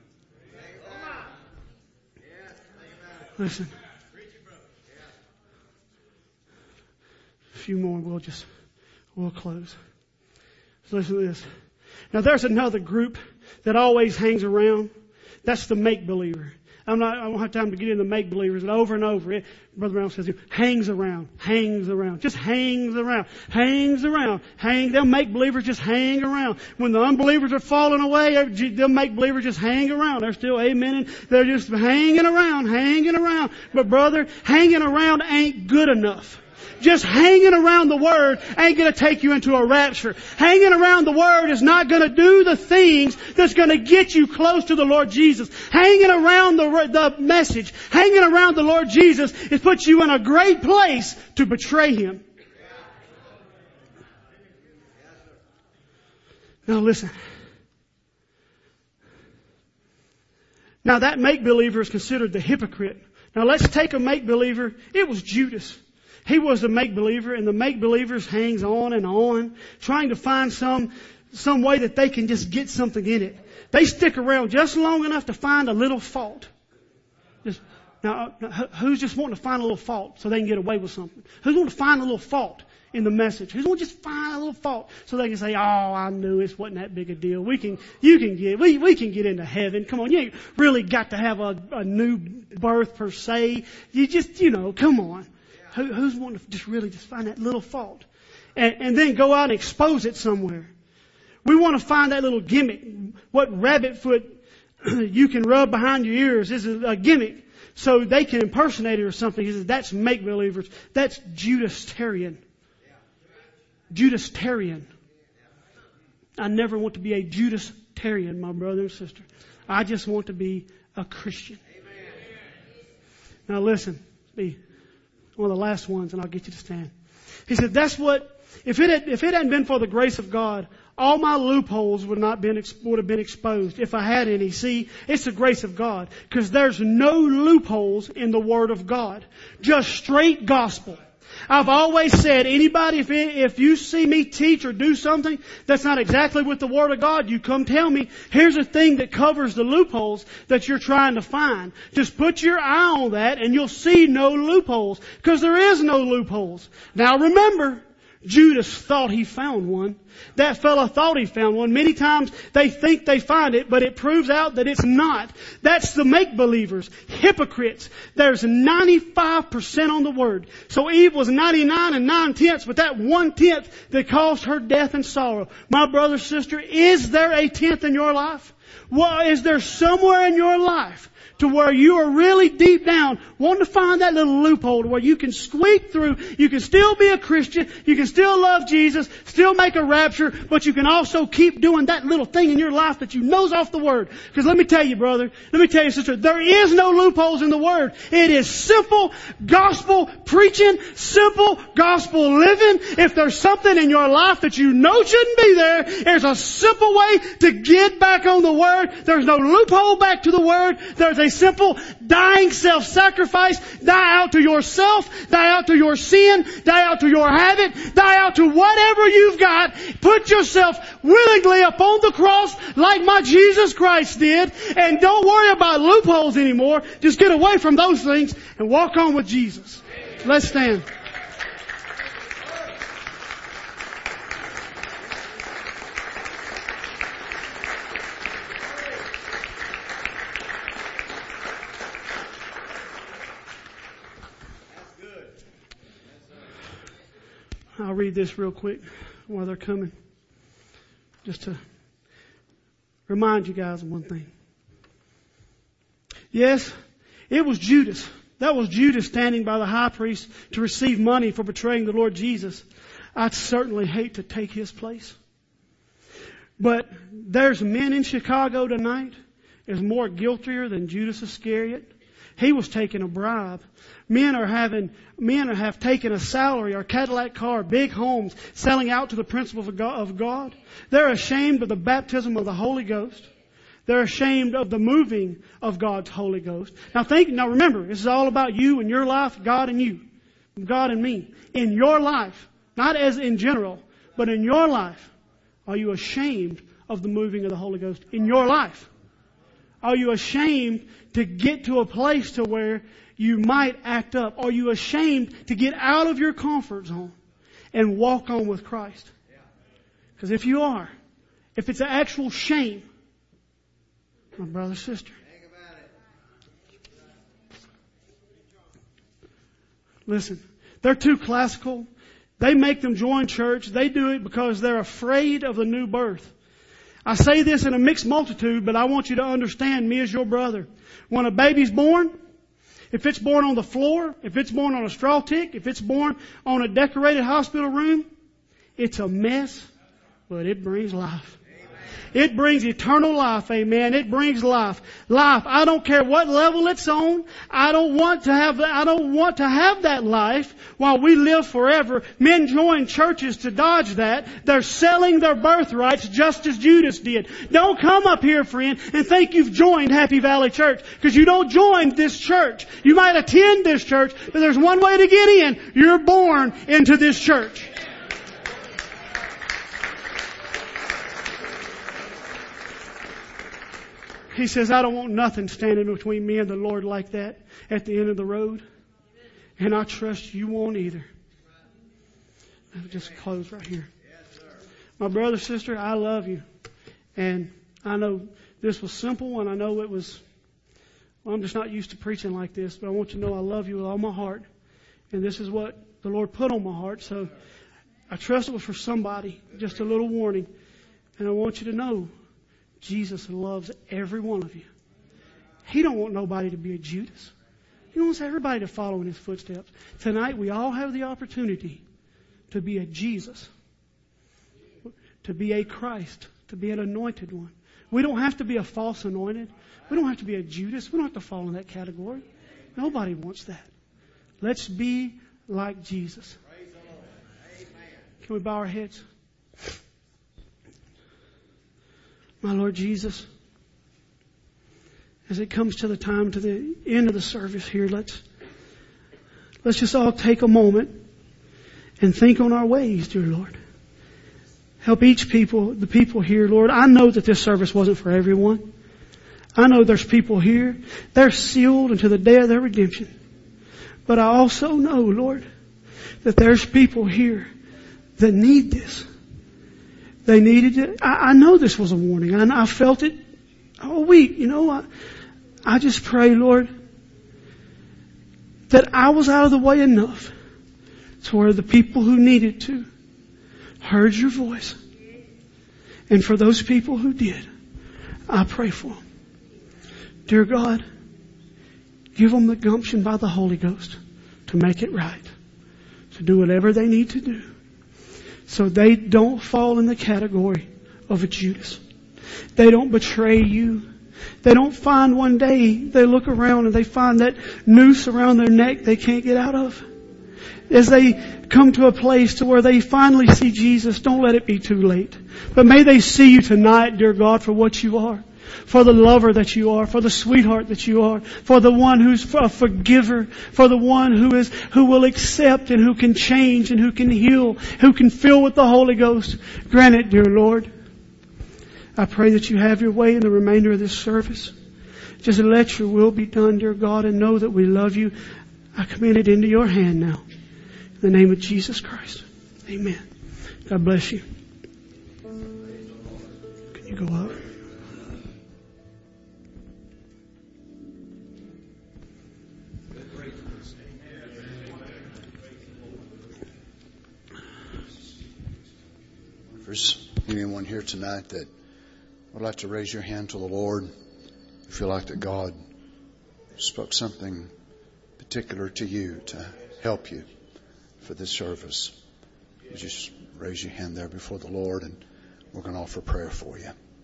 Listen. A few more and we'll just, we'll close. So listen to this. Now there's another group that always hangs around. That's the make-believer. I'm not, I don't have time to get into make-believers. And over and over, it, Brother Brown says, hangs around, hangs around, just hangs around, hangs around, hang. They'll make believers just hang around. When the unbelievers are falling away, they'll make believers just hang around. They're still amening. They're just hanging around, hanging around. But brother, hanging around ain't good enough. Just hanging around the Word ain't going to take you into a rapture. Hanging around the Word is not going to do the things that's going to get you close to the Lord Jesus. Hanging around the, the message, hanging around the Lord Jesus, is put you in a great place to betray Him. Now listen. Now that make-believer is considered the hypocrite. Now let's take a make-believer. It was Judas. He was a make-believer, and the make-believers hangs on and on, trying to find some, some way that they can just get something in it. They stick around just long enough to find a little fault. Just, now, who's just wanting to find a little fault so they can get away with something? Who's wanting to find a little fault in the message? Who's wanting to just find a little fault so they can say, oh, I knew it wasn't that big a deal. We can, you can get, we, we can get into heaven. Come on, you ain't really got to have a, a new birth per se. You just, you know, come on. Who, who's wanting to just really just find that little fault and, and then go out and expose it somewhere? We want to find that little gimmick. What rabbit foot you can rub behind your ears is a gimmick so they can impersonate it or something. He says, that's make-believers. That's Judas-tarian. Judas-tarian. I never want to be a Judas-tarian, my brother and sister. I just want to be a Christian. Now listen, be one of the last ones, and I'll get you to stand. He said, that's what, if it had, if it hadn't been for the grace of God, all my loopholes would not been, would have been exposed if I had any. See, it's the grace of God, because there's no loopholes in the Word of God. Just straight gospel. I've always said, anybody, if, if you see me teach or do something that's not exactly with the Word of God, you come tell me, here's a thing that covers the loopholes that you're trying to find. Just put your eye on that and you'll see no loopholes, because there is no loopholes. Now remember, Judas thought he found one. That fella thought he found one. Many times they think they find it, but it proves out that it's not. That's the make-believers, hypocrites. There's ninety-five percent on the Word. So Eve was ninety-nine and nine-tenths, but that one-tenth that caused her death and sorrow. My brother, sister, is there a tenth in your life? Well, is there somewhere in your life to where you are really deep down wanting to find that little loophole to where you can squeak through, you can still be a Christian, you can still love Jesus, still make a rapture, but you can also keep doing that little thing in your life that you know's off the Word? Because let me tell you, brother, let me tell you, sister, there is no loopholes in the Word. It is simple gospel preaching, simple gospel living. If there's something in your life that you know shouldn't be there, there's a simple way to get back on the Word. There's no loophole back to the Word. There's a simple dying self-sacrifice. Die out to yourself. Die out to your sin. Die out to your habit. Die out to whatever you've got. Put yourself willingly upon the cross like my Jesus Christ did. And don't worry about loopholes anymore. Just get away from those things and walk on with Jesus. Let's stand. I'll read this real quick while they're coming. Just to remind you guys of one thing. Yes, it was Judas. That was Judas standing by the high priest to receive money for betraying the Lord Jesus. I'd certainly hate to take his place. But there's men in Chicago tonight is more guiltier than Judas Iscariot. He was taking a bribe. Men are having, men are have taken a salary or Cadillac car, big homes, selling out to the principles of God. They're ashamed of the baptism of the Holy Ghost. They're ashamed of the moving of God's Holy Ghost. Now think, now remember, this is all about you and your life, God and you, God and me. In your life, not as in general, but in your life, are you ashamed of the moving of the Holy Ghost in your life? Are you ashamed to get to a place to where you might act up? Are you ashamed to get out of your comfort zone and walk on with Christ? Because if you are, if it's an actual shame, my brother, sister, listen, they're too classical. They make them join church. They do it because they're afraid of the new birth. I say this in a mixed multitude, but I want you to understand me as your brother. When a baby's born, if it's born on the floor, if it's born on a straw tick, if it's born on a decorated hospital room, it's a mess, but it brings life. It brings eternal life, amen. It brings life. Life. I don't care what level it's on. I don't want to have, I don't want to have that life while we live forever. Men join churches to dodge that. They're selling their birthrights just as Judas did. Don't come up here, friend, and think you've joined Happy Valley Church, because you don't join this church. You might attend this church, but there's one way to get in. You're born into this church. He says, I don't want nothing standing between me and the Lord like that at the end of the road. And I trust you won't either. I'll just close right here. My brother, sister, I love you. And I know this was simple, and I know it was, well, I'm just not used to preaching like this, but I want you to know I love you with all my heart. And this is what the Lord put on my heart. So I trust it was for somebody, just a little warning. And I want you to know, Jesus loves every one of you. He don't want nobody to be a Judas. He wants everybody to follow in His footsteps. Tonight we all have the opportunity to be a Jesus, to be a Christ, to be an anointed one. We don't have to be a false anointed. We don't have to be a Judas. We don't have to fall in that category. Nobody wants that. Let's be like Jesus. Can we bow our heads? My Lord Jesus, as it comes to the time, to the end of the service here, let's, let's just all take a moment and think on our ways, dear Lord. Help each people, the people here, Lord. I know that this service wasn't for everyone. I know there's people here. They're sealed until the day of their redemption. But I also know, Lord, that there's people here that need this. They needed it. I, I know this was a warning. I, I felt it all week. You know, I, I just pray, Lord, that I was out of the way enough to where the people who needed to heard your voice. And for those people who did, I pray for them. Dear God, give them the gumption by the Holy Ghost to make it right, to do whatever they need to do, so they don't fall in the category of a Judas. They don't betray you. They don't find one day, they look around and they find that noose around their neck they can't get out of. As they come to a place to where they finally see Jesus, don't let it be too late. But may they see you tonight, dear God, for what you are. For the lover that you are, for the sweetheart that you are, for the one who's a forgiver, for the one who is, who will accept and who can change and who can heal, who can fill with the Holy Ghost. Grant it, dear Lord. I pray that you have your way in the remainder of this service. Just let your will be done, dear God, and know that we love you. I commend it into your hand now. In the name of Jesus Christ. Amen. God bless you. Can you go up? If there's anyone here tonight that would like to raise your hand to the Lord, you feel like that God spoke something particular to you to help you for this service, you just raise your hand there before the Lord and we're going to offer prayer for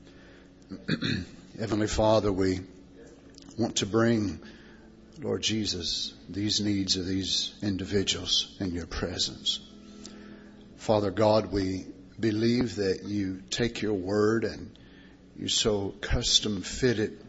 you. Heavenly Father, we want to bring, Lord Jesus, these needs of these individuals in your presence. Father God, we believe that you take your word and you so custom fit it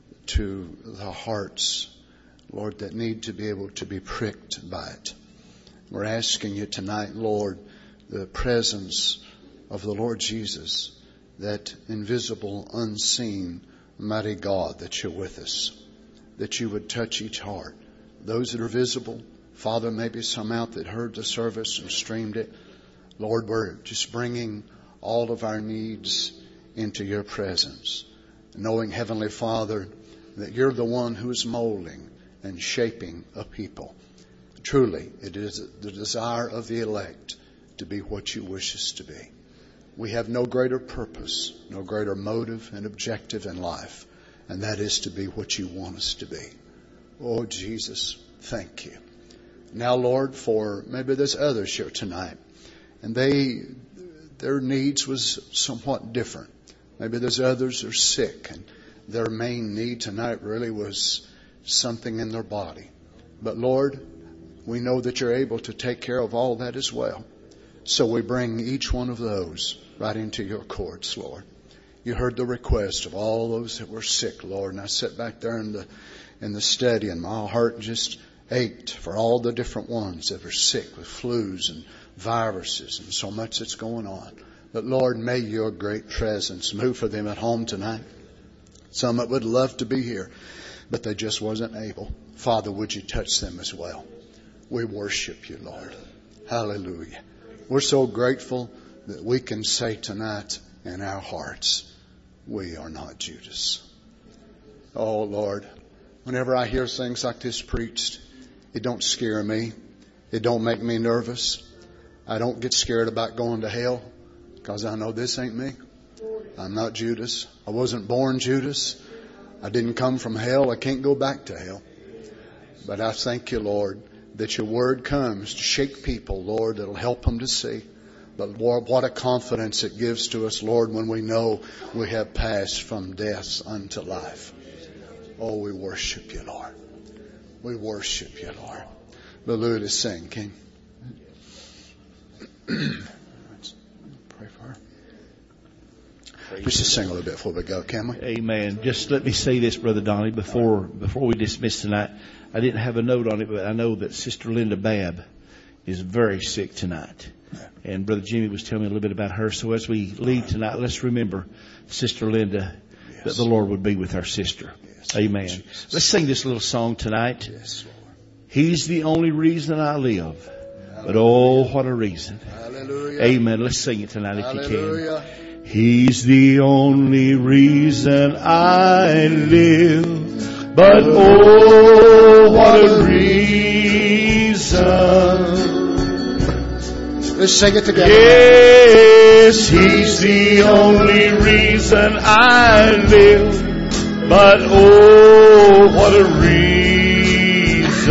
to the hearts, Lord, that need to be able to be pricked by it. We're asking you tonight, Lord, the presence of the Lord Jesus, that invisible, unseen, mighty God, that you're with us, that you would touch each heart. Those that are visible, Father, maybe some out that heard the service and streamed it. Lord, we're just bringing all of our needs into your presence, knowing, Heavenly Father, that you're the one who is molding and shaping a people. Truly, it is the desire of the elect to be what you wish us to be. We have no greater purpose, no greater motive and objective in life, and that is to be what you want us to be. Oh, Jesus, thank you. Now, Lord, for maybe there's others here tonight, and they, their needs was somewhat different. Maybe there's others who are sick, and their main need tonight really was something in their body. But Lord, we know that you're able to take care of all that as well. So we bring each one of those right into your courts, Lord. You heard the request of all those that were sick, Lord. And I sat back there in the, in the study and my heart just ached for all the different ones that are sick with flus and viruses and so much that's going on. But Lord, may your great presence move for them at home tonight. Some that would love to be here, but they just wasn't able. Father, would you touch them as well? We worship you, Lord. Hallelujah. We're so grateful that we can say tonight in our hearts, we are not Judas. Oh, Lord, whenever I hear things like this preached, it don't scare me. It don't make me nervous. I don't get scared about going to hell because I know this ain't me. I'm not Judas. I wasn't born Judas. I didn't come from hell. I can't go back to hell. But I thank you, Lord, that your word comes to shake people, Lord, that'll help them to see. But Lord, what a confidence it gives to us, Lord, when we know we have passed from death unto life. Oh, we worship you, Lord. We worship you, Lord. Hallelujah, to sing, King. Pray for her. Just to sing a little bit before we go, can we? Amen. Just let me say this, Brother Donnie, before before we dismiss tonight. I didn't have a note on it, but I know that Sister Linda Babb is very sick tonight. And Brother Jimmy was telling me a little bit about her. So as we leave tonight, let's remember Sister Linda, yes, that the Lord would be with our sister. Yes, amen. Jesus. Let's sing this little song tonight. Yes, Lord. He's the only reason I live. Hallelujah. But oh, what a reason. Hallelujah. Amen. Let's sing it tonight if Hallelujah. You can. He's the only reason I live. But oh, what a reason. Let's sing it together. Yeah. Yes, He's the only reason I live. But oh, what a reason.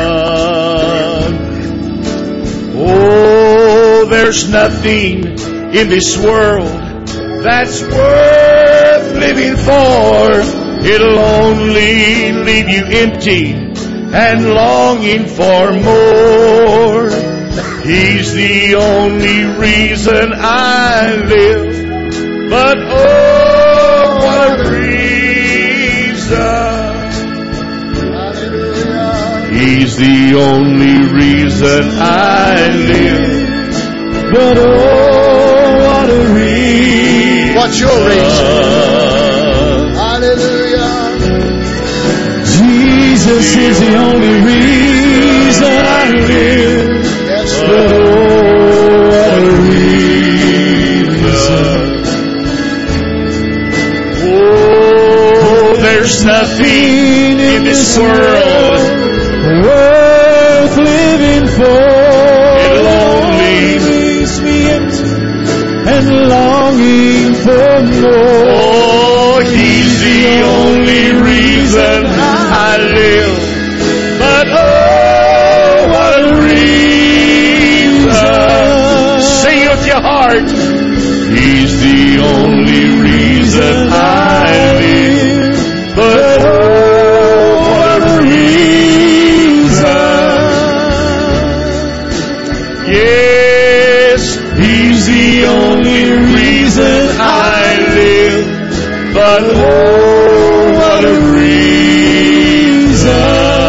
Oh, there's nothing in this world that's worth living for. It'll only leave you empty and longing for more. He's the only reason I live. But oh, what a reason. He's the only reason I live. But oh, what a reason. What's your reason? Hallelujah. Jesus is the only reason I live. Yes, But Lord. oh, what a reason. Oh, there's nothing in this world worth living for. It'll only leaves me empty and longing for more. Oh, He's the only reason I live. But oh, what a reason. Sing it with your heart. He's the only reason I live. But oh, what a reason. Yes, He's the only reason I live. But oh, what a reason.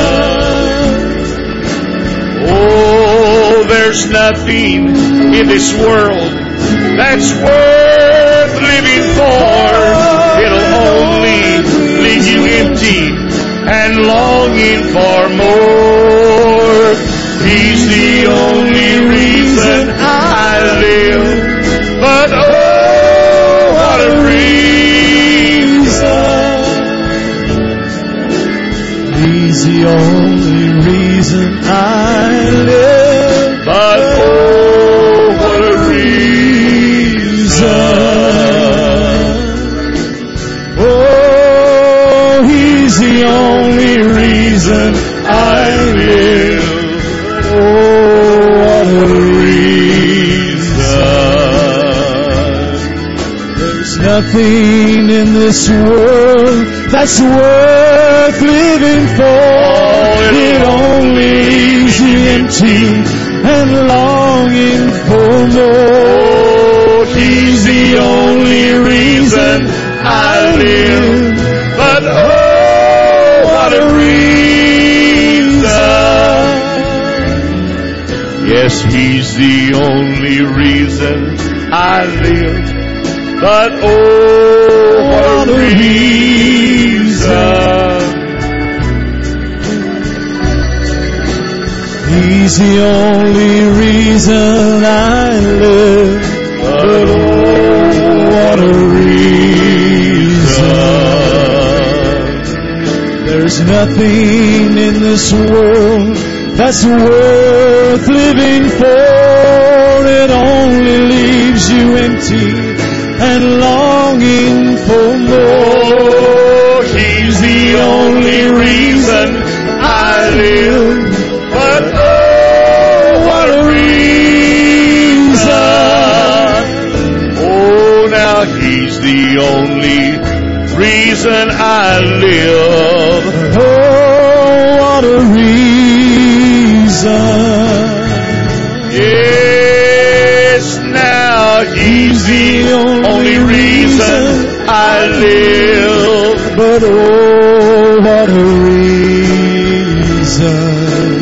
Oh, there's nothing in this world that's worth living for. It'll only leave you empty and longing for more. He's the only reason I live. But oh, what a reason. He's the only reason I live. But oh, what a reason. Oh, He's the only reason I live. Oh, what a reason. There's nothing in this world that's worth living for. It only leaves you empty and longing for more. He's the only reason I live. But oh, what a reason. Yes, He's the only reason I live. But oh, what a reason. He's the only reason I live. But oh, what a reason. There's nothing in this world that's worth living for. It only leaves you empty and longing for more. He's the only reason I live. But oh, what a reason. Oh, now He's the only reason I live. Oh, what a reason. Yes, now He's the only reason I live. But oh, what a reason.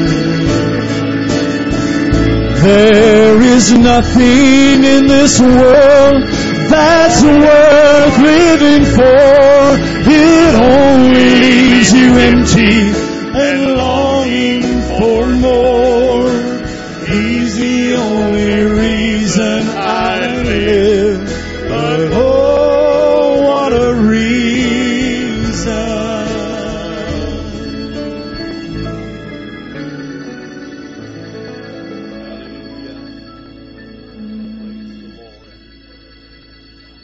There is nothing in this world that's worth living for. It only leaves you empty and longing for more. He's the only reason I live. But oh, what a reason.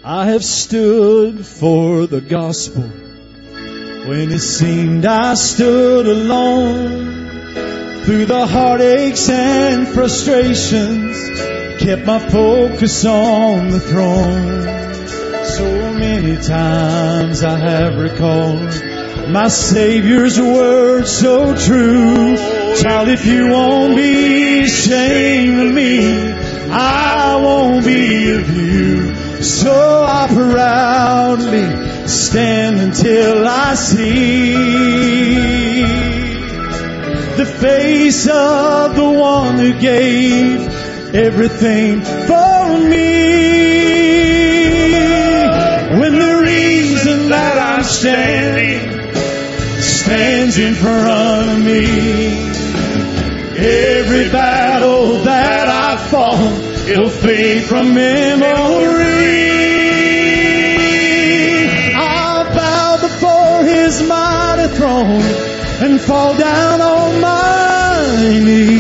I have stood for the gospel when it seemed I stood alone. Through the heartaches and frustrations, kept my focus on the throne. So many times I have recalled my Savior's words so true. Child, if you won't be ashamed of me, I won't be of you. So I proudly stand until I see the face of the one who gave everything for me. When the reason that I'm standing stands in front of me, every battle that I fought, it'll fade from memory. I'll bow before His mighty throne and fall down on my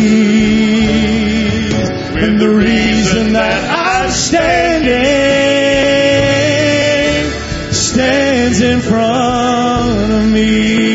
knees. When the reason that I'm standing stands in front of me.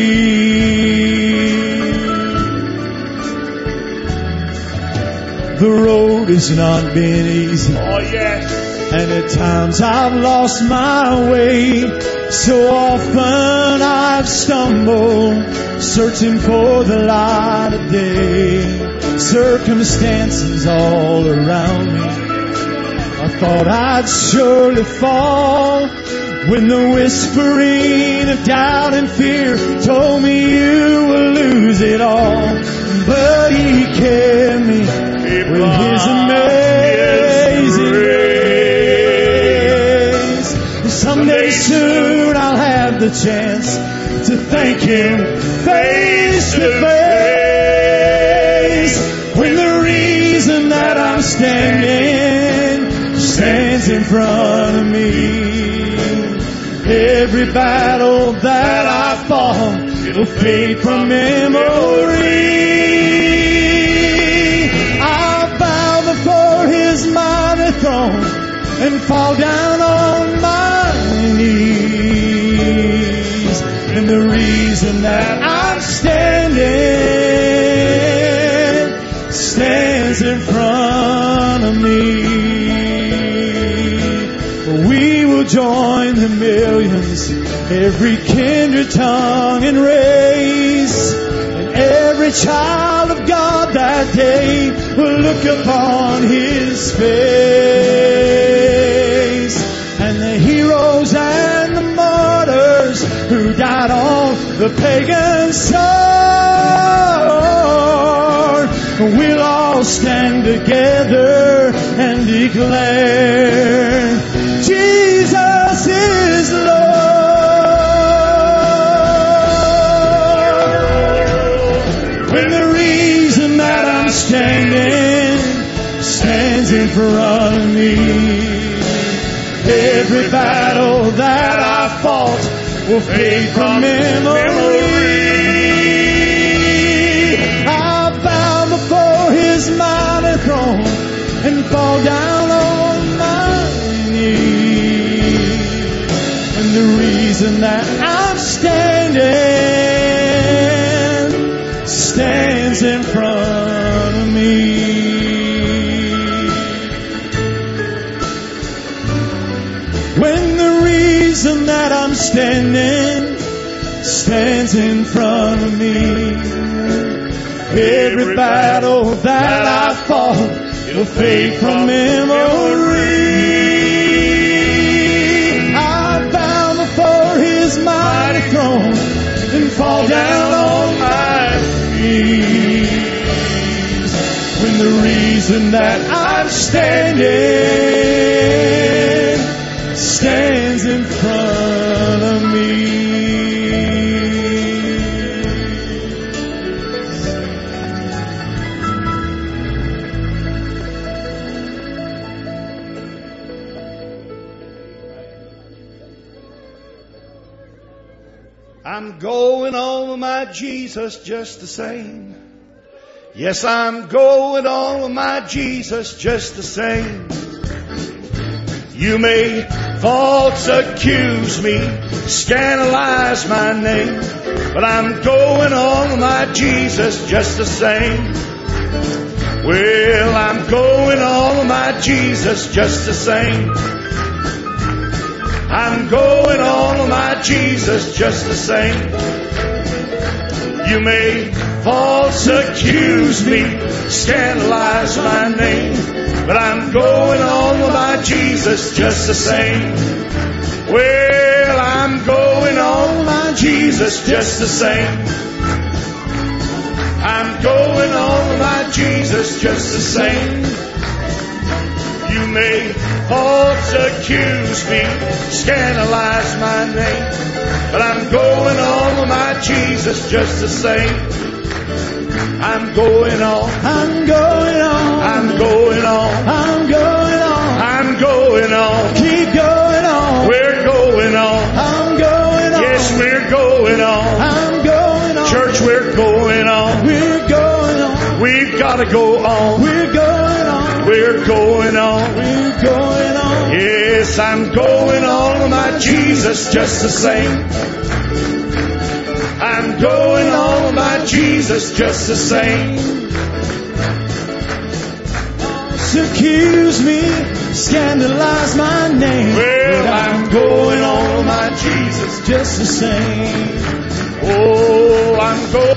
The road has not been easy. Oh, yes. And at times I've lost my way. So often I've stumbled, searching for the light of day. Circumstances all around me, I thought I'd surely fall, when the whispering of doubt and fear told me you will lose it all. But He kept me with His amazing grace. Someday soon I'll have the chance to thank Him face to face. When the reason that I'm standing stands in front of me, every battle that I fought, it'll fade from memory. His mighty throne and fall down on my knees. And the reason that I'm standing stands in front of me. We will join the millions, every kindred, tongue, and race. Every child of God that day will look upon His face. And the heroes and the martyrs who died on the pagan sword, we'll all stand together and declare Jesus is Lord. Standing stands in front of me, every battle that I fought will fade from memory. I bow before His mighty throne and fall down on my knees. And the reason that I'm standing stands in front of me. When the reason that I'm standing stands in front of me, every battle that I fought, it'll fade from memory. I bow before His mighty throne and fall down on my knees. When the reason that I'm standing stands in front of me. I'm going on with my Jesus just the same. Yes, I'm going on with my Jesus just the same. You may false accuse me, scandalize my name, but I'm going on with my Jesus just the same. Well, I'm going on with my Jesus just the same. I'm going on with my Jesus just the same. You may false accuse me, scandalize my name, but I'm going on with my Jesus just the same. Well, I'm going on with my Jesus just the same. I'm going on with my Jesus just the same. You may false accuse me, scandalize my name, but I'm going on with my Jesus just the same. I'm going on. I'm going on. I'm going on. I'm going on. I'm going on. Keep going on. We're going on. I'm going on. Yes, we're going on. I'm going on. Church, we're going on. We're going on. We've got to go on. We're going on. We're going on. We're going on. Yes, I'm going on with my Jesus just the same. I'm going on with my Jesus just the same. Accuse me, scandalize my name. Well, I'm going on with my Jesus just the same. Oh, I'm going.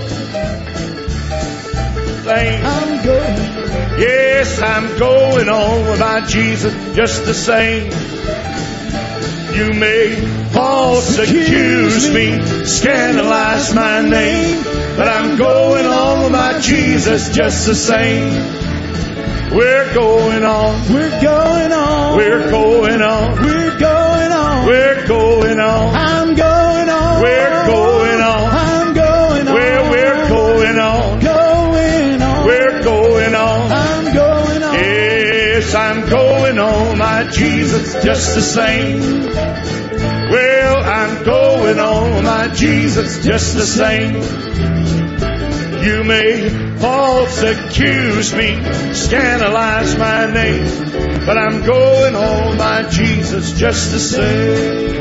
I'm going. Yes, I'm going on with my Jesus just the same. You may false accuse me, scandalize my name, but I'm going on with my Jesus just the same. We're going on. We're going on. We're going on. We're going on. We're going on. I'm going on. We're going on. I'm going on. Where we're going on. Going on. We're going on. I'm going on. Yes, I'm going on my Jesus just the same. Well, I'm going on my Jesus just the same. You may false accuse me, scandalize my name, but I'm going on my Jesus just the same.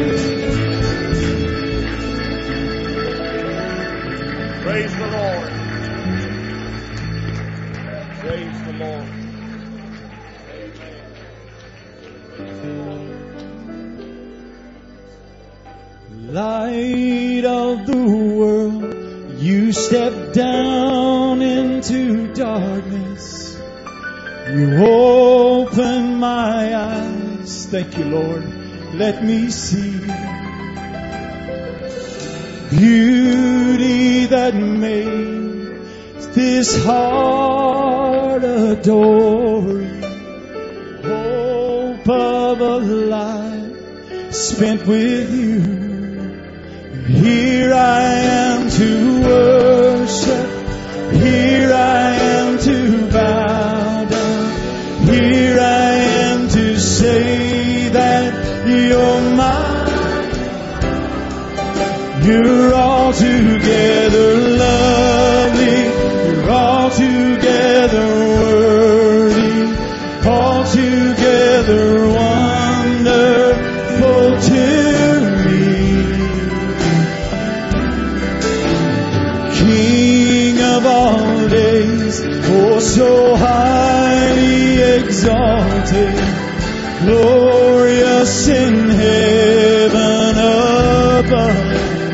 Praise the Lord. Praise the Lord. Light of the world, you step down into darkness. You open my eyes. Thank you, Lord. Let me see beauty that made this heart adore you. Hope of a life spent with you. Here I am to worship. Here I am to bow down. Here I am to say that you're mine. You're altogether lovely. You're altogether worthy. Altogether wonderful to me. King of all days, oh so highly exalted, glorious in heaven above.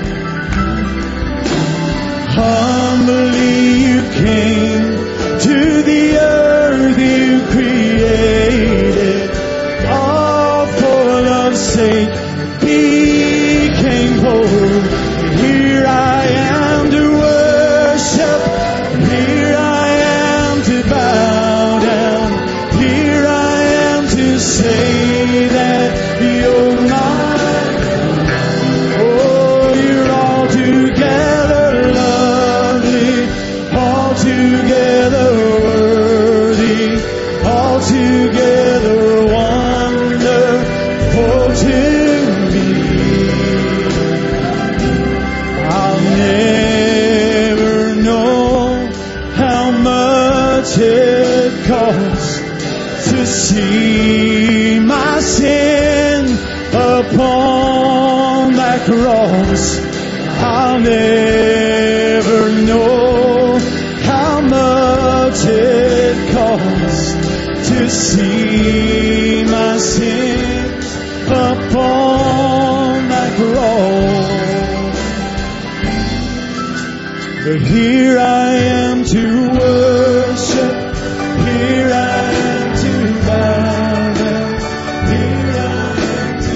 Humbly you came to the earth you created, all for love's sake became poor. Here I am to worship, here I am to bow down, here I am to say that you're mine. Oh, you're altogether lovely, altogether worthy, altogether wonderful to me. I'll never know how much it costs to see my sin upon that cross, I'll never know how much it cost to see my sins upon that cross. But here I am to worship, here I am to bow down, here I am to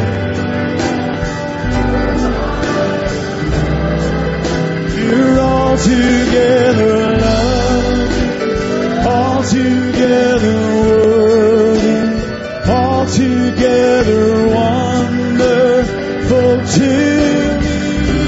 sing. You're altogether lovely, altogether worthy, altogether wonderful to me.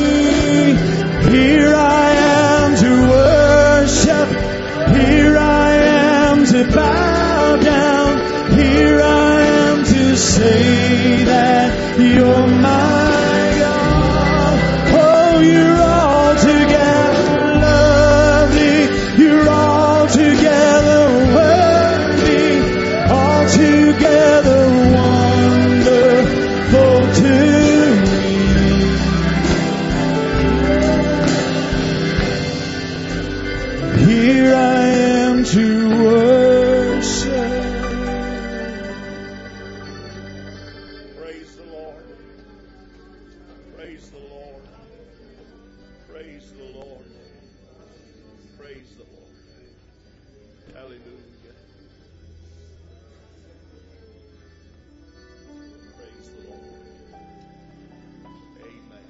Here I am to worship, here I am to bow down, here I am to say that you're my God. Oh, you're altogether lovely, you're altogether worthy, altogether wonderful to me. Here I am to worship. Praise the Lord. Praise the Lord. Praise the Lord. Praise the Lord. Hallelujah. Praise the Lord. Amen.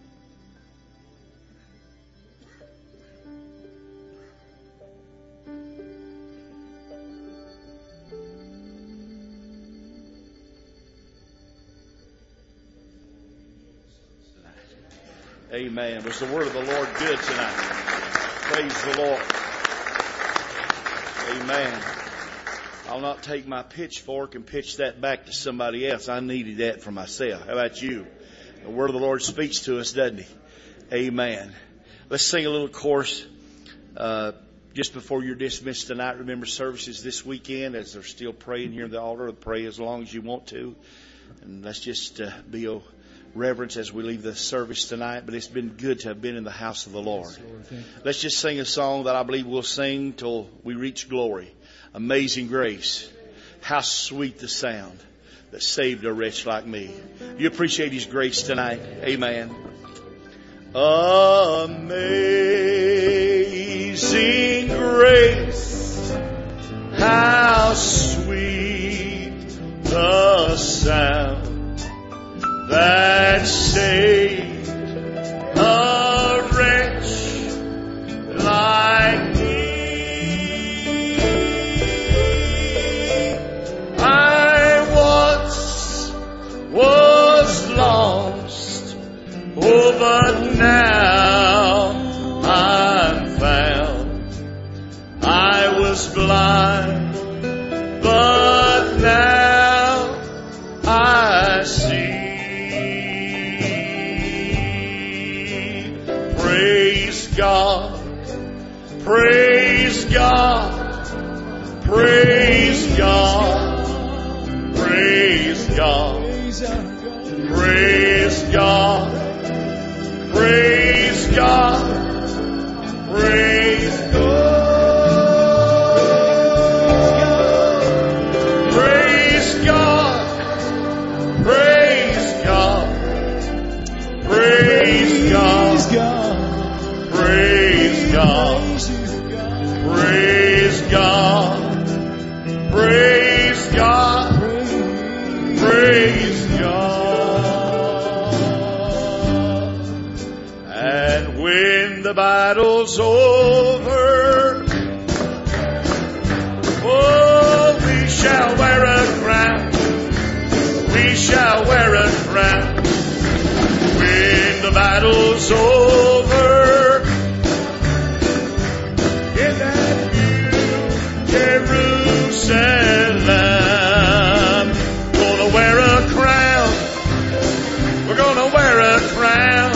Amen. Was the word of the Lord good tonight? Praise the Lord. Amen. I'll not take my pitchfork and pitch that back to somebody else. I needed that for myself. How about you? The word of the Lord speaks to us, doesn't he? Amen. Let's sing a little chorus uh, just before you're dismissed tonight. Remember services this weekend as they're still praying here at the altar. Pray as long as you want to. And let's just uh, be a reverence as we leave the service tonight. But it's been good to have been in the house of the Lord. Let's just sing a song that I believe we'll sing till we reach glory. Amazing grace. How sweet the sound that saved a wretch like me. You appreciate His grace tonight. Amen. Amazing grace. How sweet the sound that saved a wretch like me. I once was lost, oh, but now I'm found. I was blind, but now I see. Praise God, praise God, praise God, praise God, praise God, praise God, praise God, praise God, praise God, praise God, praise God, praise God, praise God, praise God. And when the battle's over, oh, we shall wear a crown. We shall wear a crown. When the battle's over, in that new Jerusalem, gonna wear a crown. We're gonna wear a crown.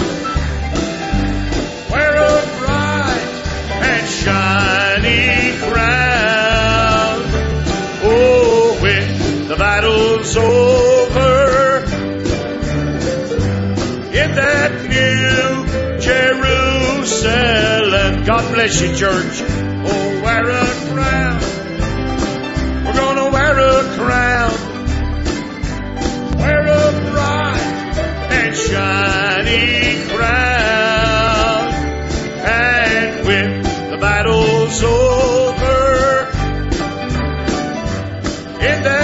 Wear a bright and shiny crown. Oh, when the battle's over, Jerusalem. God bless you, church. Oh, wear a crown. We're gonna wear a crown. Wear a bright and shining crown. And when the battle's over, in that